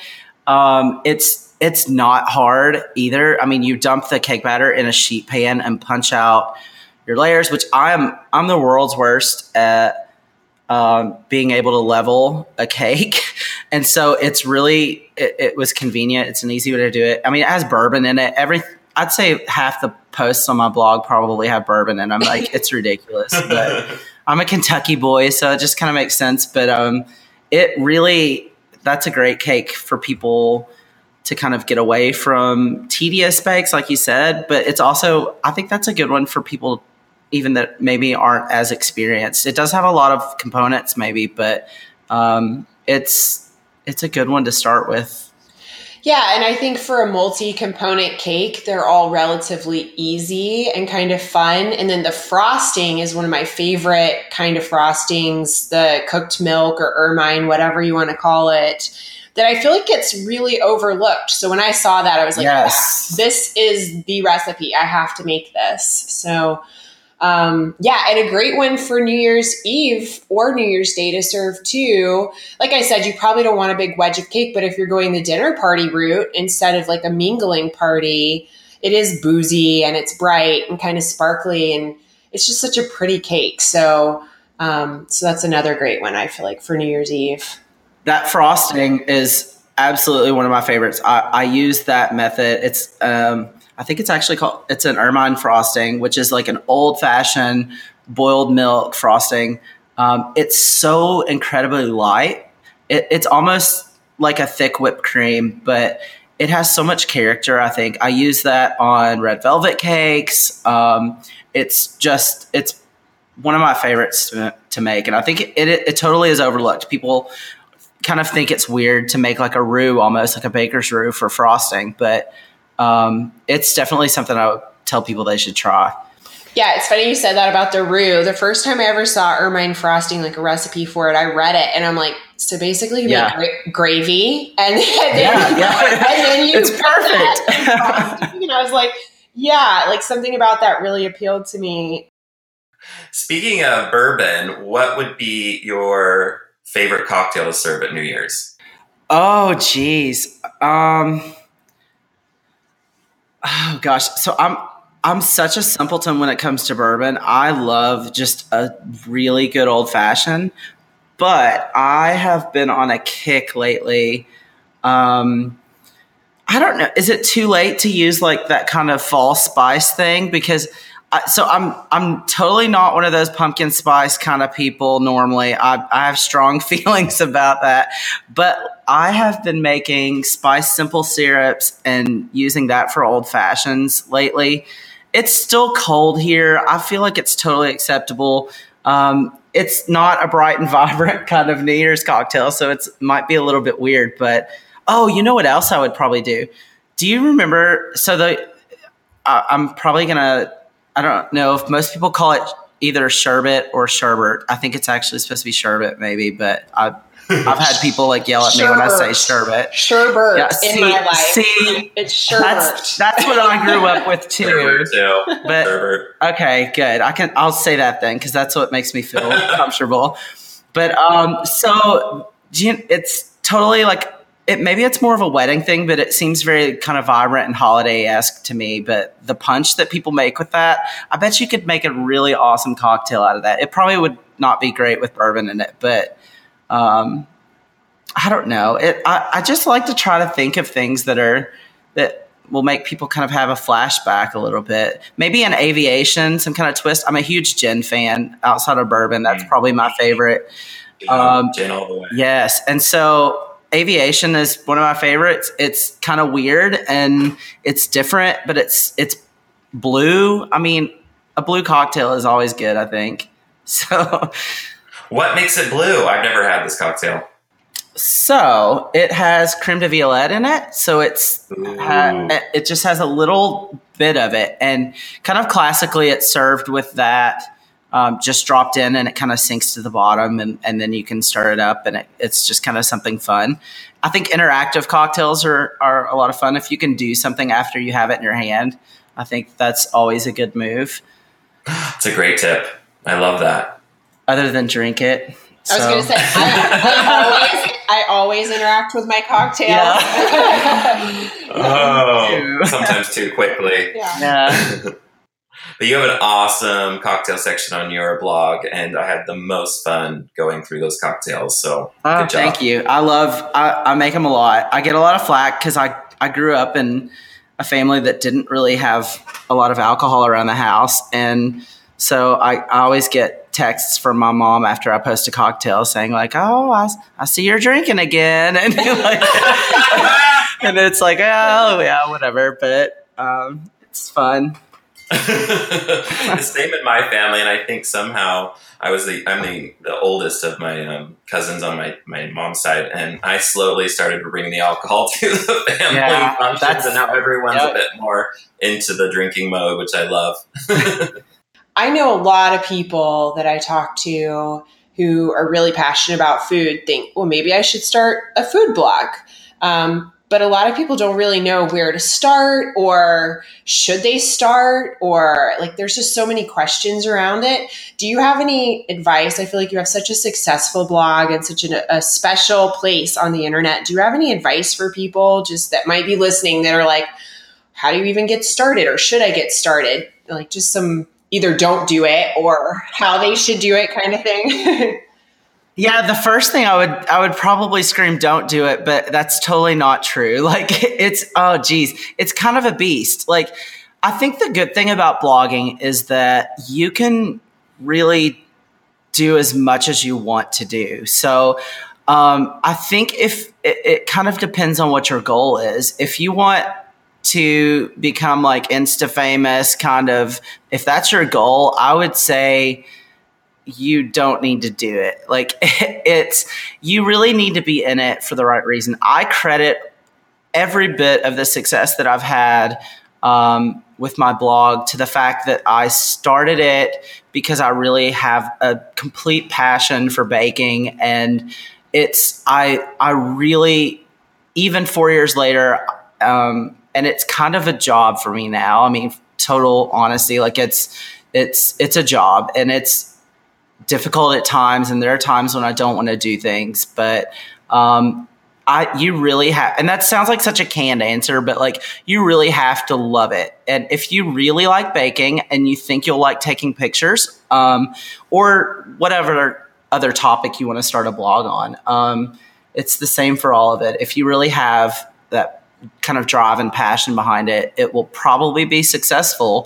Um, it's it's not hard either. I mean, you dump the cake batter in a sheet pan and punch out your layers, which I'm I'm the world's worst at um, being able to level a cake. And so it's really it, it was convenient. It's an easy way to do it. I mean, it has bourbon in it. Every I'd say half the posts on my blog probably have bourbon in them. Like, it's ridiculous, but I'm a Kentucky boy, so it just kind of makes sense. But um, it really, that's a great cake for people to kind of get away from tedious bakes, like you said. But it's also, I think that's a good one for people even that maybe aren't as experienced. It does have a lot of components maybe, but um, it's it's a good one to start with. Yeah, and I think for a multi-component cake, they're all relatively easy and kind of fun. And then the frosting is one of my favorite kind of frostings, the cooked milk or ermine, whatever you want to call it, that I feel like gets really overlooked. So when I saw that, I was like, Yes. yeah, this is the recipe. I have to make this. So Um, yeah, and a great one for New Year's Eve or New Year's Day to serve too. Like I said, you probably don't want a big wedge of cake, but if you're going the dinner party route instead of like a mingling party, it is boozy and it's bright and kind of sparkly, and it's just such a pretty cake. So, um, so that's another great one I feel like for New Year's Eve. That frosting is absolutely one of my favorites. I, I use that method. It's, um, I think it's actually called, it's an ermine frosting, which is like an old fashioned boiled milk frosting. Um, it's so incredibly light. It, it's almost like a thick whipped cream, but it has so much character. I think I use that on red velvet cakes. Um, it's just, it's one of my favorites to, to make. And I think it, it, it totally is overlooked. People kind of think it's weird to make like a roux, almost like a baker's roux for frosting, but Um, it's definitely something I would tell people they should try. Yeah, it's funny you said that about the roux. The first time I ever saw ermine frosting, like a recipe for it, I read it and I'm like, so basically you Yeah. make gra- gravy and then, Yeah, yeah. and then you It's put perfect. that in frosting. And I was like, yeah, like something about that really appealed to me. Speaking of bourbon, what would be your favorite cocktail to serve at New Year's? Oh, geez. Um, oh gosh. So I'm, I'm such a simpleton when it comes to bourbon. I love just a really good old fashioned, but I have been on a kick lately. Um, I don't know. Is it too late to use like that kind of fall spice thing? Because I, so I'm I'm totally not one of those pumpkin spice kind of people normally. I, I have strong feelings about that. But I have been making spice simple syrups and using that for old fashions lately. It's still cold here. I feel like it's totally acceptable. Um, it's not a bright and vibrant kind of New Year's cocktail, so it might be a little bit weird. But, oh, you know what else I would probably do? Do you remember? So the uh, I'm probably going to, I don't know if most people call it either sherbet or sherbet. I think it's actually supposed to be sherbet maybe, but I I've had people like yell at me when I say sherbet. Sherbet yeah, in see, my life. See, it's sherbet. That's, that's what I grew up with too. Sherbet too. But Sherbet. Okay, good. I can. I'll say that then because that's what makes me feel comfortable. But um, so it's totally like it. Maybe it's more of a wedding thing, but it seems very kind of vibrant and holiday-esque to me. But the punch that people make with that, I bet you could make a really awesome cocktail out of that. It probably would not be great with bourbon in it, but. Um, I don't know. It. I, I just like to try to think of things that are that will make people kind of have a flashback a little bit. Maybe an aviation, some kind of twist. I'm a huge gin fan outside of bourbon. That's probably my favorite. Um, gin all the way. Yes, and so aviation is one of my favorites. It's kind of weird and it's different, but it's it's blue. I mean, a blue cocktail is always good, I think. So. What makes it blue? I've never had this cocktail. So it has creme de violette in it. So it's ha- it just has a little bit of it, and kind of classically, it's served with that um, just dropped in, and it kind of sinks to the bottom, and, and then you can stir it up, and it, it's just kind of something fun. I think interactive cocktails are are a lot of fun if you can do something after you have it in your hand. I think that's always a good move. It's a great tip. I love that. Other than drink it. I was so. going to say, I, I, always, I always interact with my cocktails. Yeah. Oh, sometimes too quickly. Yeah. Yeah. But you have an awesome cocktail section on your blog, and I had the most fun going through those cocktails. So oh, good job. Thank you. I love, I, I make them a lot. I get a lot of flack because I, I grew up in a family that didn't really have a lot of alcohol around the house. And so I, I always get texts from my mom after I post a cocktail saying like, oh, I, I see you're drinking again. And, like, and it's like, oh, yeah, whatever. But um, it's fun. The same in my family. And I think somehow I was the, I'm the, the oldest of my um, cousins on my, my mom's side. And I slowly started to bring the alcohol to the family Yeah, functions. And now everyone's yep. a bit more into the drinking mode, which I love. I know a lot of people that I talk to who are really passionate about food think, well, maybe I should start a food blog. Um, but a lot of people don't really know where to start, or should they start, or like there's just so many questions around it. Do you have any advice? I feel like you have such a successful blog and such an, a special place on the internet. Do you have any advice for people just that might be listening that are like, how do you even get started, or should I get started? Like just some either don't do it or how they should do it kind of thing. Yeah, the first thing I would I would probably scream don't do it, but that's totally not true. Like it's oh geez, it's kind of a beast. Like I think the good thing about blogging is that you can really do as much as you want to do. So um, I think if it, it kind of depends on what your goal is. If you want to become like Insta famous, kind of, if that's your goal, I would say you don't need to do it. Like it's, you really need to be in it for the right reason. I credit every bit of the success that I've had um, with my blog to the fact that I started it because I really have a complete passion for baking. And it's, I, I really, even four years later, um, and it's kind of a job for me now. I mean, total honesty, like it's, it's, it's a job, and it's difficult at times. And there are times when I don't want to do things, but, um, I, you really have, and that sounds like such a canned answer, but like you really have to love it. And if you really like baking and you think you'll like taking pictures, um, or whatever other topic you want to start a blog on, um, it's the same for all of it. If you really have that kind of drive and passion behind it, it will probably be successful.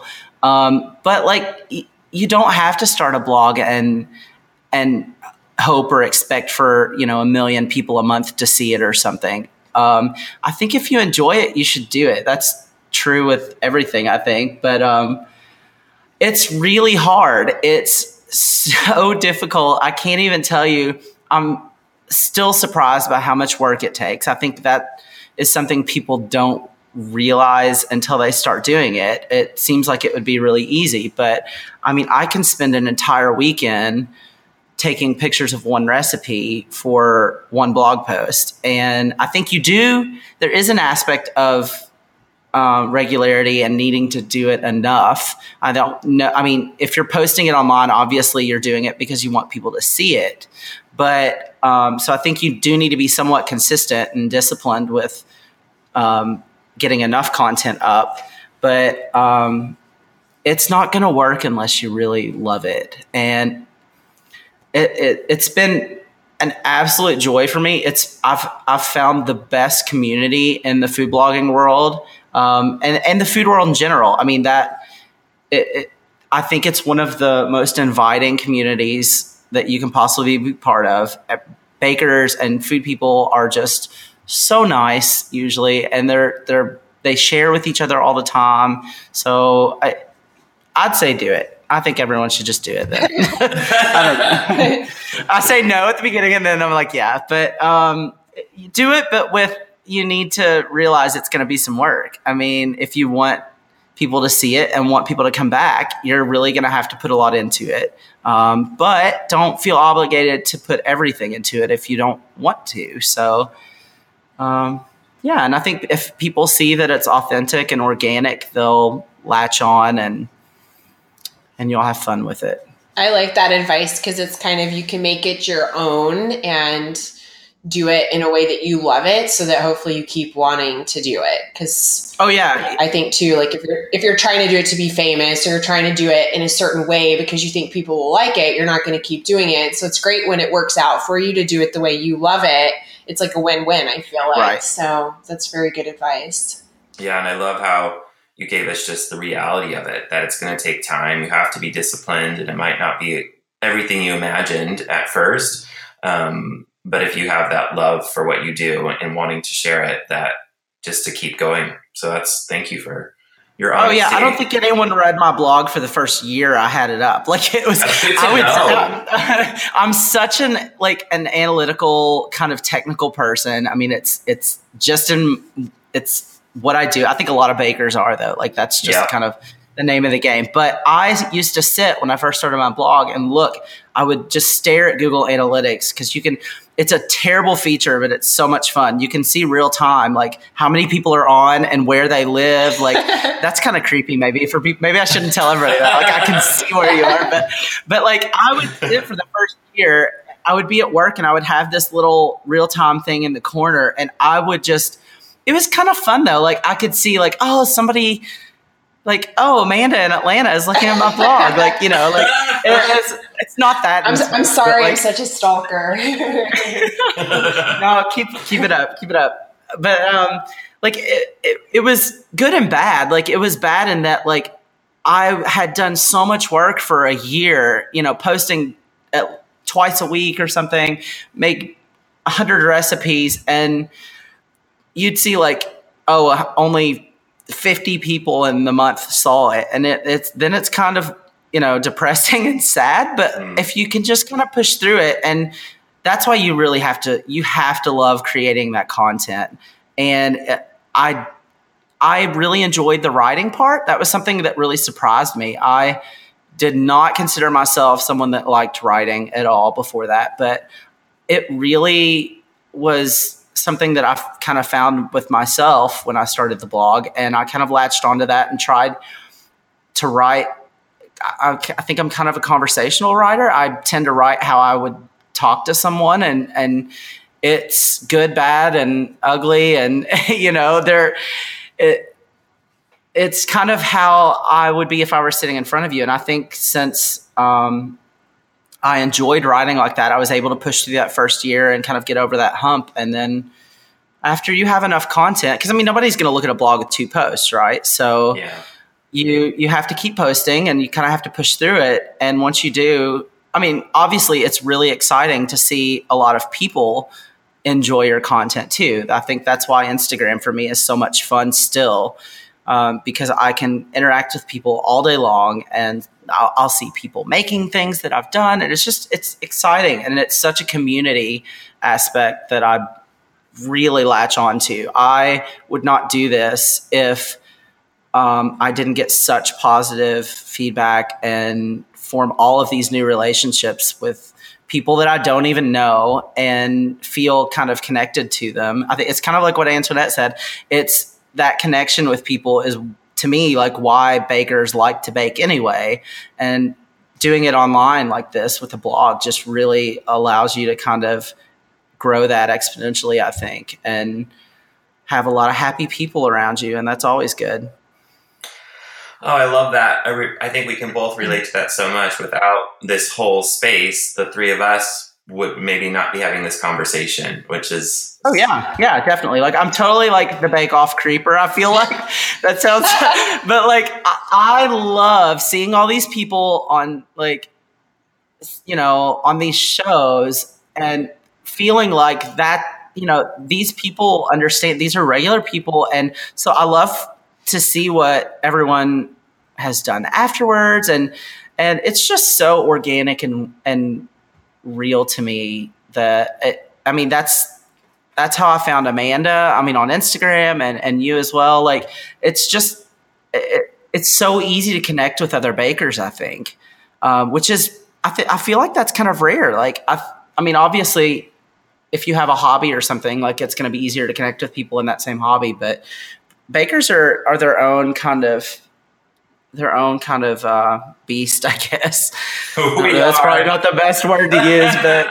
Um, but like, y- you don't have to start a blog and, and hope or expect for, you know, a million people a month to see it or something. Um, I think if you enjoy it, you should do it. That's true with everything, I think. But um, it's really hard. It's so difficult. I can't even tell you. I'm still surprised by how much work it takes. I think that is something people don't realize until they start doing it. It seems like it would be really easy. But I mean, I can spend an entire weekend taking pictures of one recipe for one blog post. And I think you do, there is an aspect of um, regularity and needing to do it enough. I don't know. I mean, if you're posting it online, obviously you're doing it because you want people to see it. But um, so I think you do need to be somewhat consistent and disciplined with um, getting enough content up. But um, it's not going to work unless you really love it. And It, it, it's been an absolute joy for me. It's I've I've found the best community in the food blogging world, um, and and the food world in general. I mean that it, it, I think it's one of the most inviting communities that you can possibly be part of. Bakers and food people are just so nice usually, and they're they're they share with each other all the time. So I I'd say do it. I think everyone should just do it then. I don't know. I say no at the beginning and then I'm like, yeah, but um, you do it, but with, you need to realize it's going to be some work. I mean, if you want people to see it and want people to come back, you're really going to have to put a lot into it. Um, but don't feel obligated to put everything into it if you don't want to. So, um, yeah. And I think if people see that it's authentic and organic, they'll latch on and, and you'll have fun with it. I like that advice because it's kind of, you can make it your own and do it in a way that you love it so that hopefully you keep wanting to do it. Because oh yeah, I think too, like if you're, if you're trying to do it to be famous or you're trying to do it in a certain way because you think people will like it, you're not going to keep doing it. So it's great when it works out for you to do it the way you love it. It's like a win-win, I feel like. Right. So that's very good advice. Yeah. And I love how you gave us just the reality of it, that it's going to take time. You have to be disciplined and it might not be everything you imagined at first. Um, but if you have that love for what you do and wanting to share it, that just to keep going. So that's, thank you for your honesty. Oh yeah. I don't think anyone read my blog for the first year I had it up. Like it was, I would, I, I'm such an, like an analytical kind of technical person. I mean, it's, it's just in, it's, what I do. I think a lot of bakers are though. Like that's just yeah. kind of the name of the game. But I used to sit when I first started my blog and look, I would just stare at Google Analytics because you can, it's a terrible feature, but it's so much fun. You can see real time, like how many people are on and where they live. Like that's kind of creepy maybe for people. Maybe I shouldn't tell everybody that. Like I can see where you are, but, but like I would sit for the first year, I would be at work and I would have this little real time thing in the corner and I would just, it was kind of fun though. Like I could see like, oh, somebody like, oh, Amanda in Atlanta is looking at my blog. Like, you know, like it, it's, it's not that. I'm, I'm sorry. Like, I'm such a stalker. No, keep, keep it up. Keep it up. But um, like it, it, it was good and bad. Like it was bad in that like I had done so much work for a year, you know, posting at, twice a week or something, make a hundred recipes and you'd see like, oh, only fifty people in the month saw it. And it, it's, then it's kind of, you know, depressing and sad, but mm. if you can just kind of push through it. And that's why you really have to, you have to love creating that content. And I, I really enjoyed the writing part. That was something that really surprised me. I did not consider myself someone that liked writing at all before that, but it really was something that I kind of found with myself when I started the blog, and I kind of latched onto that and tried to write. I, I think I'm kind of a conversational writer. I tend to write how I would talk to someone, and, and it's good, bad, and ugly. And, you know, there, it, it's kind of how I would be if I were sitting in front of you. And I think since, um, I enjoyed writing like that, I was able to push through that first year and kind of get over that hump. And then after you have enough content, because I mean, nobody's going to look at a blog with two posts, right? So yeah. you you have to keep posting and you kind of have to push through it. And once you do, I mean, obviously it's really exciting to see a lot of people enjoy your content too. I think that's why Instagram for me is so much fun still, um, because I can interact with people all day long, and I'll, I'll see people making things that I've done. And it's just, it's exciting. And it's such a community aspect that I really latch onto. I would not do this if um, I didn't get such positive feedback and form all of these new relationships with people that I don't even know and feel kind of connected to them. I think it's kind of like what Antoinette said. It's that connection with people is, to me, like why bakers like to bake anyway. And doing it online like this with a blog just really allows you to kind of grow that exponentially, I think, and have a lot of happy people around you. And that's always good. Oh, I love that. I, re- I think we can both relate to that so much. Without this whole space, the three of us would maybe not be having this conversation, which is... Oh, yeah. Yeah, definitely. Like, I'm totally like the Bake Off creeper, I feel like. That sounds... But, like, I-, I love seeing all these people on, like, you know, on these shows and feeling like that, you know, these people understand, these are regular people. And so I love to see what everyone has done afterwards. And, and it's just so organic and, and real to me that, it, I mean, that's, that's how I found Amanda. I mean, on Instagram and, and you as well. Like, it's just, it, it's so easy to connect with other bakers, I think, um, which is, I th- I feel like that's kind of rare. Like, I, I mean, obviously if you have a hobby or something, like it's going to be easier to connect with people in that same hobby, but bakers are, are their own kind of their own kind of uh, beast, I guess. We That's are. probably not the best word to use, but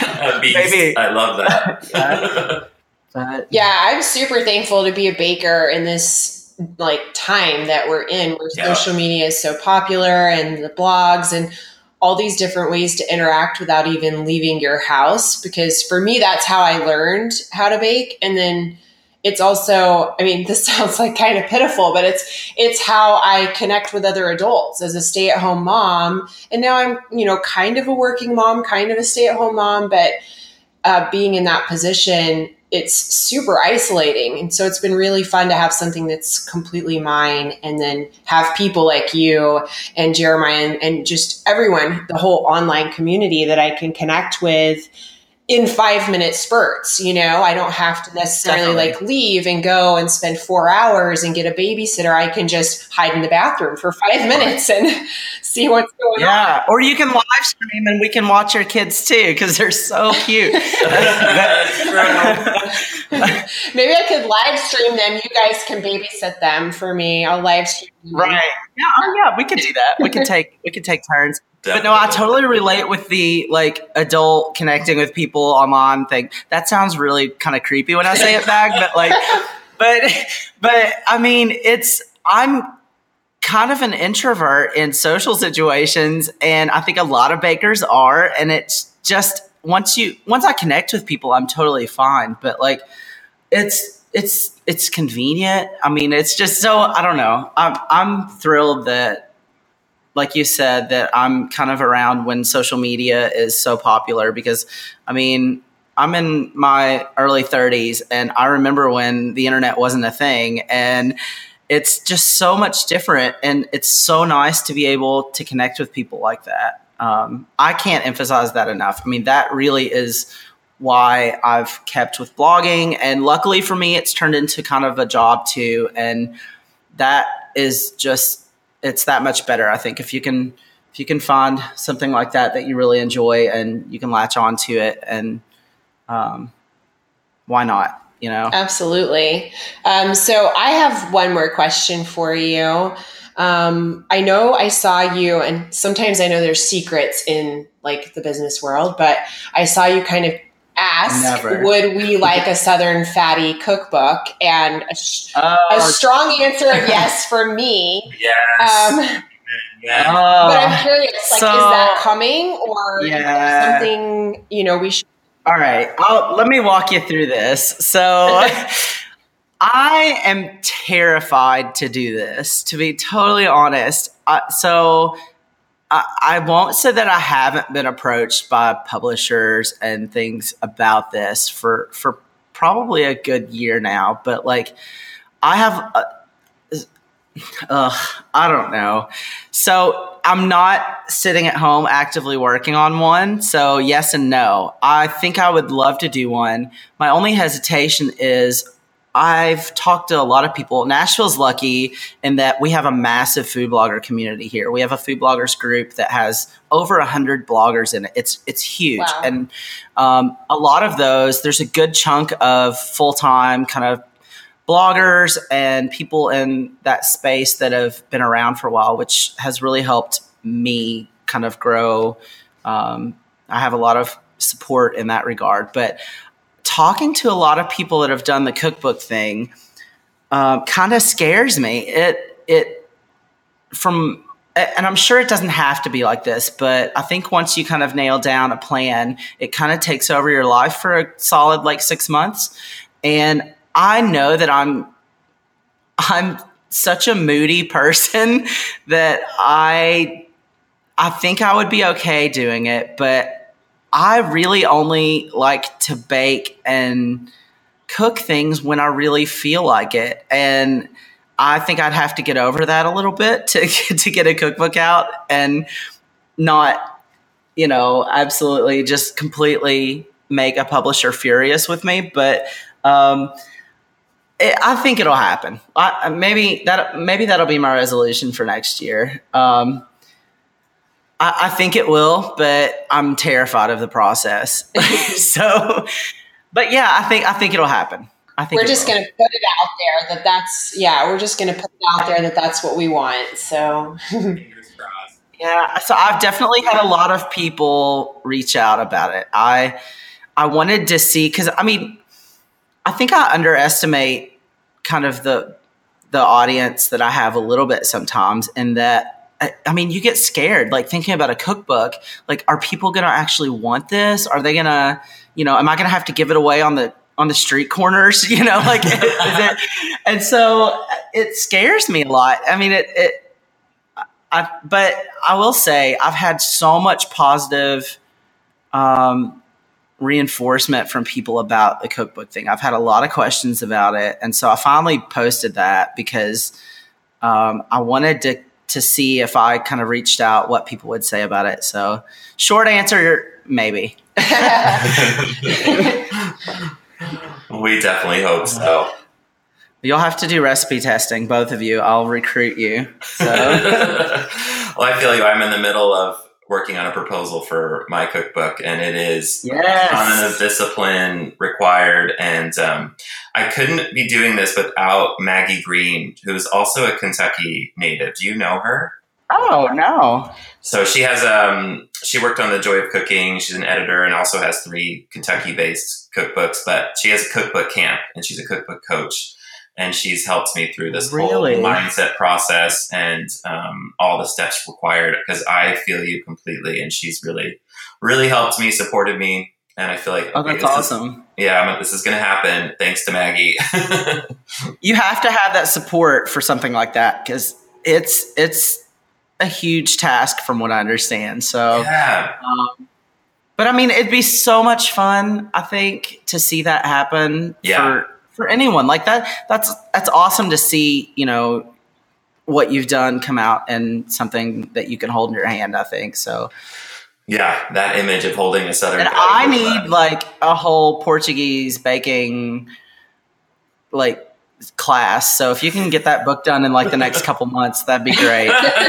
A beast. maybe. I love that. Yeah. But, Yeah, I'm super thankful to be a baker in this like time that we're in, where Yeah. social media is so popular and the blogs and all these different ways to interact without even leaving your house. Because for me, that's how I learned how to bake. And then it's also, I mean, this sounds like kind of pitiful, but it's, it's how I connect with other adults as a stay-at-home mom. And now I'm, you know, kind of a working mom, kind of a stay-at-home mom, but uh, being in that position, it's super isolating. And so it's been really fun to have something that's completely mine, and then have people like you and Jeremiah and, and just everyone, the whole online community that I can connect with in five minute spurts. You know, I don't have to necessarily Definitely. like leave and go and spend four hours and get a babysitter. I can just hide in the bathroom for five minutes and see what's going on. yeah. Or you can live stream and we can watch your kids too, because they're so cute. That's true. Maybe I could live stream them. You guys can babysit them for me. I'll live stream them. Right. Yeah. Oh, yeah. We could do that. We could take, we could take turns. But no, I totally relate with the like adult connecting with people online thing. That sounds really kind of creepy when I say it back, but like, but, but I mean, it's, I'm kind of an introvert in social situations, and I think a lot of bakers are, and it's just, once you, once I connect with people, I'm totally fine. But like, it's, it's, it's convenient. I mean, it's just so, I don't know. I'm, I'm thrilled that, like you said, that I'm kind of around when social media is so popular, because I mean, I'm in my early thirties and I remember when the internet wasn't a thing, and it's just so much different. And it's so nice to be able to connect with people like that. Um, I can't emphasize that enough. I mean, that really is why I've kept with blogging. And luckily for me, it's turned into kind of a job too. And that is just, it's that much better. I think if you can, if you can find something like that, that you really enjoy and you can latch on to it, and um, why not, you know? Absolutely. Um, so I have one more question for you. Um, I know I saw you, and sometimes I know there's secrets in like the business world, but I saw you kind of ask, Never. would we like a Southern Fatty cookbook? And a, sh- Oh, a strong answer of yes for me. Yes. Um, yes. oh, but I'm curious, like, so- is that coming, or Yeah. is there something, you know, we should? all right. I'll, let me walk you through this. So I am terrified to do this, to be totally honest. Uh, so I, I won't say that I haven't been approached by publishers and things about this for for probably a good year now, but like I have. A, Uh, I don't know. So I'm not sitting at home actively working on one. So yes and no. I think I would love to do one. My only hesitation is I've talked to a lot of people. Nashville's lucky in that we have a massive food blogger community here. We have a food bloggers group that has over a hundred bloggers in it. It's it's huge, Wow. and um, a lot of those. There's a good chunk of full time kind of bloggers and people in that space that have been around for a while, which has really helped me kind of grow. Um, I have a lot of support in that regard, but talking to a lot of people that have done the cookbook thing um, kind of scares me. It, it from, and I'm sure it doesn't have to be like this, but I think once you kind of nail down a plan, it kind of takes over your life for a solid like six months. And I know that I'm I'm such a moody person that I I think I would be okay doing it, but I really only like to bake and cook things when I really feel like it. And I think I'd have to get over that a little bit to to get a cookbook out and not, you know, absolutely just completely make a publisher furious with me, but um I think it'll happen. I, maybe that maybe that'll be my resolution for next year. Um, I, I think it will, but I'm terrified of the process. So, but yeah, I think I think it'll happen. I think we're just going to put it out there that that's yeah. We're just going to put it out there that that's what we want. So, yeah. So I've definitely had a lot of people reach out about it. I I wanted to see because I mean. I think I underestimate kind of the the audience that I have a little bit sometimes, in that I, I mean, you get scared like thinking about a cookbook. Like, are people going to actually want this? Are they going to, you know, am I going to have to give it away on the on the street corners? You know, like, is it, and so it scares me a lot. I mean, it. it I, but I will say I've had so much positive. Um, reinforcement from people about the cookbook thing. I've had a lot of questions about it. And so I finally posted that because um, I wanted to, to see if I kind of reached out what people would say about it. So short answer, maybe. We definitely hope so. You'll have to do recipe testing, both of you. I'll recruit you. So. Well, I feel like I'm in the middle of working on a proposal for my cookbook, and it is yes. a ton of discipline required. And um, I couldn't be doing this without Maggie Green, who's also a Kentucky native. Do you know her? Oh, no. So she has um she worked on The Joy of Cooking. She's an editor and also has three Kentucky-based cookbooks. But she has a cookbook camp, and she's a cookbook coach. And she's helped me through this really? whole mindset process and um, all the steps required, because I feel you completely. And she's really, really helped me, supported me. And I feel like, oh, okay, that's this awesome. Is, yeah, I'm, this is going to happen thanks to Maggie. You have to have that support for something like that, because it's, it's a huge task from what I understand. So, yeah. um, but I mean, it'd be so much fun, I think, to see that happen yeah. for, for anyone like that. That's, that's awesome to see, you know, what you've done come out and something that you can hold in your hand, I think. So, yeah, that image of holding a Southern. and I need like a whole Portuguese baking, like, class. So if you can get that book done in like the next couple months, that'd be great.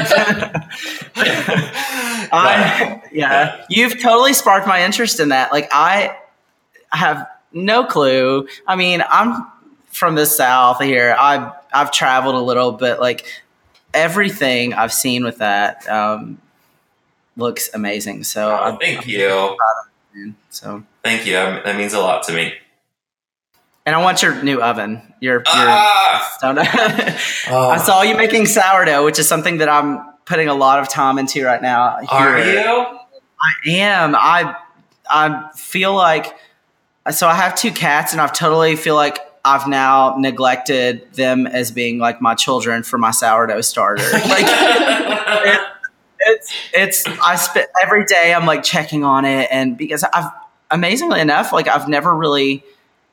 I, yeah, you've totally sparked my interest in that. Like, I have no clue. I mean, I'm from the South here. I've, I've traveled a little bit. Like, everything I've seen with that um, looks amazing. So oh, I'm, thank I'm you. proud of it, so thank you. That means a lot to me. And I want your new oven. Your, your ah! oh. I saw you making sourdough, which is something that I'm putting a lot of time into right now. Are Here. you? I am. I I feel like, so I have two cats, and I totally feel like I've now neglected them as being like my children for my sourdough starter. Like it, it's it's I spent every day I'm like checking on it, and because I've amazingly enough, like I've never really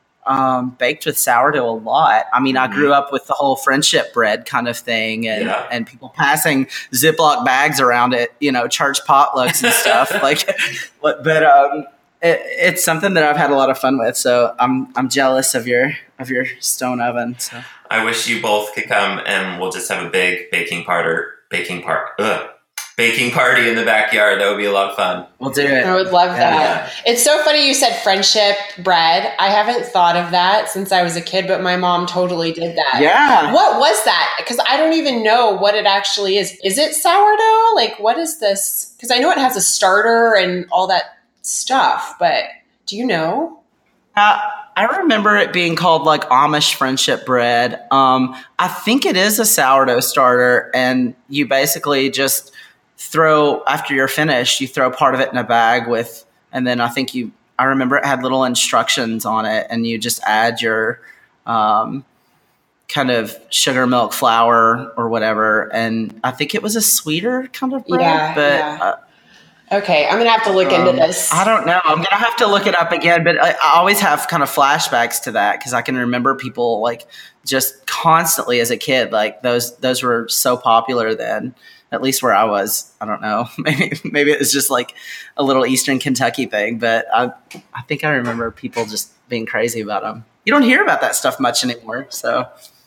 um, baked with sourdough a lot. I mean, mm-hmm. I grew up with the whole friendship bread kind of thing, and yeah. and people passing Ziploc bags around at, you know, church potlucks and stuff. Like, but, but um, it, it's something that I've had a lot of fun with. So I'm I'm jealous of your of your stone oven. So I wish you both could come, and we'll just have a big baking party. Baking part. Ugh. Baking party in the backyard. That would be a lot of fun. We'll do it. I would love that. Yeah. It's so funny you said friendship bread. I haven't thought of that since I was a kid, but my mom totally did that. Yeah. What was that? Because I don't even know what it actually is. Is it sourdough? Like, what is this? Because I know it has a starter and all that stuff, but do you know? Uh, I remember it being called like Amish friendship bread. Um, I think it is a sourdough starter, and you basically just throw, after you're finished, you throw part of it in a bag with, and then I think you, I remember it had little instructions on it, and you just add your um, kind of sugar, milk, flour, or whatever. And I think it was a sweeter kind of bread, yeah, but yeah. Uh, okay, I'm going to have to look um, into this. I don't know. I'm going to have to look it up again, but I, I always have kind of flashbacks to that because I can remember people like just constantly as a kid, like those those were so popular then, at least where I was. I don't know. Maybe maybe it was just like a little Eastern Kentucky thing, but I I think I remember people just being crazy about them. You don't hear about that stuff much anymore, so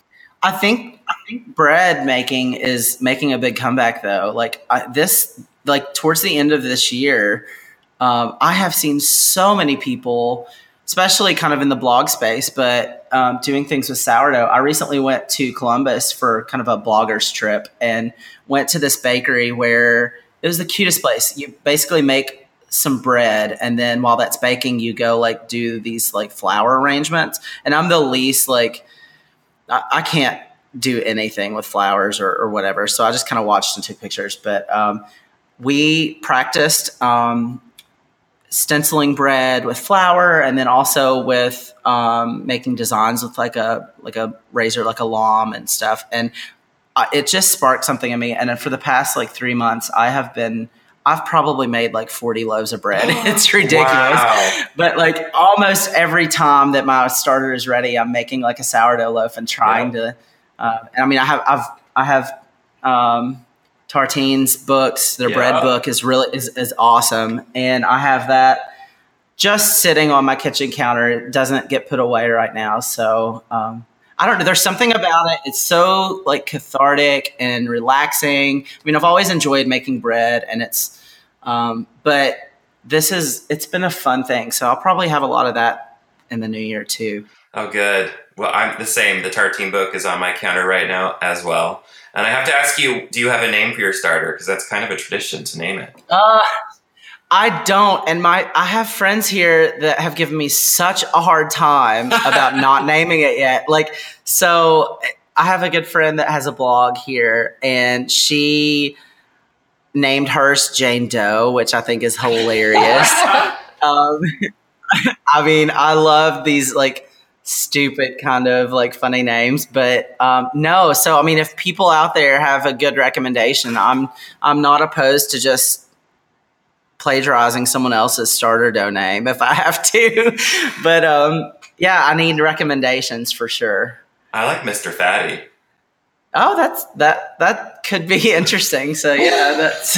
I think I think bread making is making a big comeback though. Like I, this like towards the end of this year, um, I have seen so many people, especially kind of in the blog space, but um, doing things with sourdough. I recently went to Columbus for kind of a blogger's trip and went to this bakery where it was the cutest place. You basically make some bread, and then while that's baking, you go like do these like flour arrangements. And I'm the least like, I, I can't do anything with flowers or, or whatever. So I just kind of watched and took pictures, but um, we practiced um, stenciling bread with flour, and then also with um, making designs with like a like a razor, like a lom and stuff. And uh, it just sparked something in me. And then for the past like three months, I have been I've probably made like forty loaves of bread. It's ridiculous. Wow. But like almost every time that my starter is ready, I'm making like a sourdough loaf and trying yeah. to. Uh, and I mean, I have I've I have. Um, Tartine's books, their yeah. bread book is really is, is awesome. And I have that just sitting on my kitchen counter. It doesn't get put away right now. So um, I don't know. There's something about it. It's so like cathartic and relaxing. I mean, I've always enjoyed making bread, and it's, um, but this is, it's been a fun thing. So I'll probably have a lot of that in the new year too. Oh, good. Well, I'm the same. The Tartine book is on my counter right now as well. And I have to ask you, do you have a name for your starter? Because that's kind of a tradition to name it. Uh, I don't. And my I have friends here that have given me such a hard time about not naming it yet. Like, so I have a good friend that has a blog here, and she named hers Jane Doe, which I think is hilarious. um, I mean, I love these like stupid kind of like funny names, but um, no. So, I mean, if people out there have a good recommendation, I'm, I'm not opposed to just plagiarizing someone else's starter dough name if I have to, but um, yeah, I need recommendations for sure. I like Mister Fatty. Oh, that's, that, that could be interesting. So yeah, that's,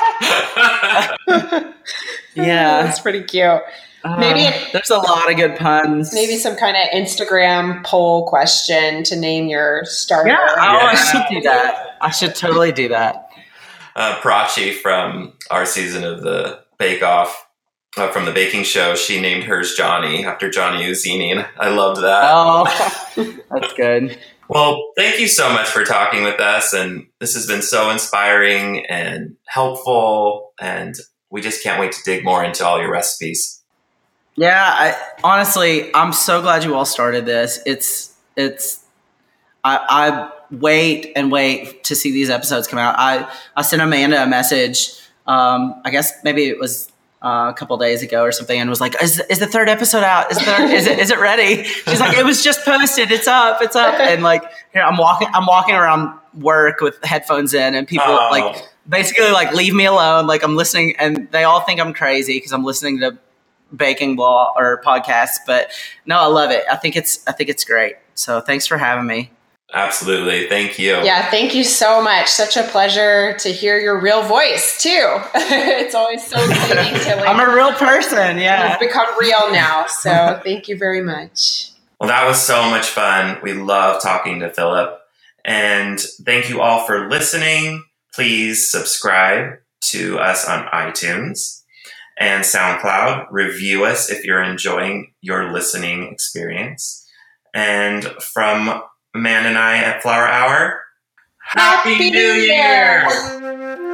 uh, yeah, that's pretty cute. Uh, maybe it, there's a lot of good puns. Maybe some kind of Instagram poll question to name your starter. Yeah, oh, yeah. I should do that. I should totally do that. Uh, Prachi from our season of the Bake Off, uh, from the baking show, she named hers Johnny after Johnny Uzzini, and I loved that. Oh, that's good. Well, thank you so much for talking with us, and this has been so inspiring and helpful, and we just can't wait to dig more into all your recipes. Yeah, I, honestly, I'm so glad you all started this. It's, it's, I, I wait and wait to see these episodes come out. I, I sent Amanda a message. Um, I guess maybe it was uh, a couple days ago or something, and was like, "Is, is the third episode out? Is there? Is it? Is it ready?" She's like, "It was just posted. It's up. It's up." And like, here I'm walking. I'm walking around work with headphones in, and people Oh. like basically like leave me alone. Like I'm listening, and they all think I'm crazy because I'm listening to baking blog or podcasts. But no, I love it. I think it's I think it's great. So thanks for having me. Absolutely. Thank you. Yeah, thank you so much. Such a pleasure to hear your real voice too. It's always so exciting to like I'm a real person. Yeah. You've become real now. So thank you very much. Well, that was so much fun. We love talking to Philip. And thank you all for listening. Please subscribe to us on iTunes and SoundCloud. Review us if you're enjoying your listening experience. And from Amanda and I at Flower Hour, Happy, Happy New Year! Year!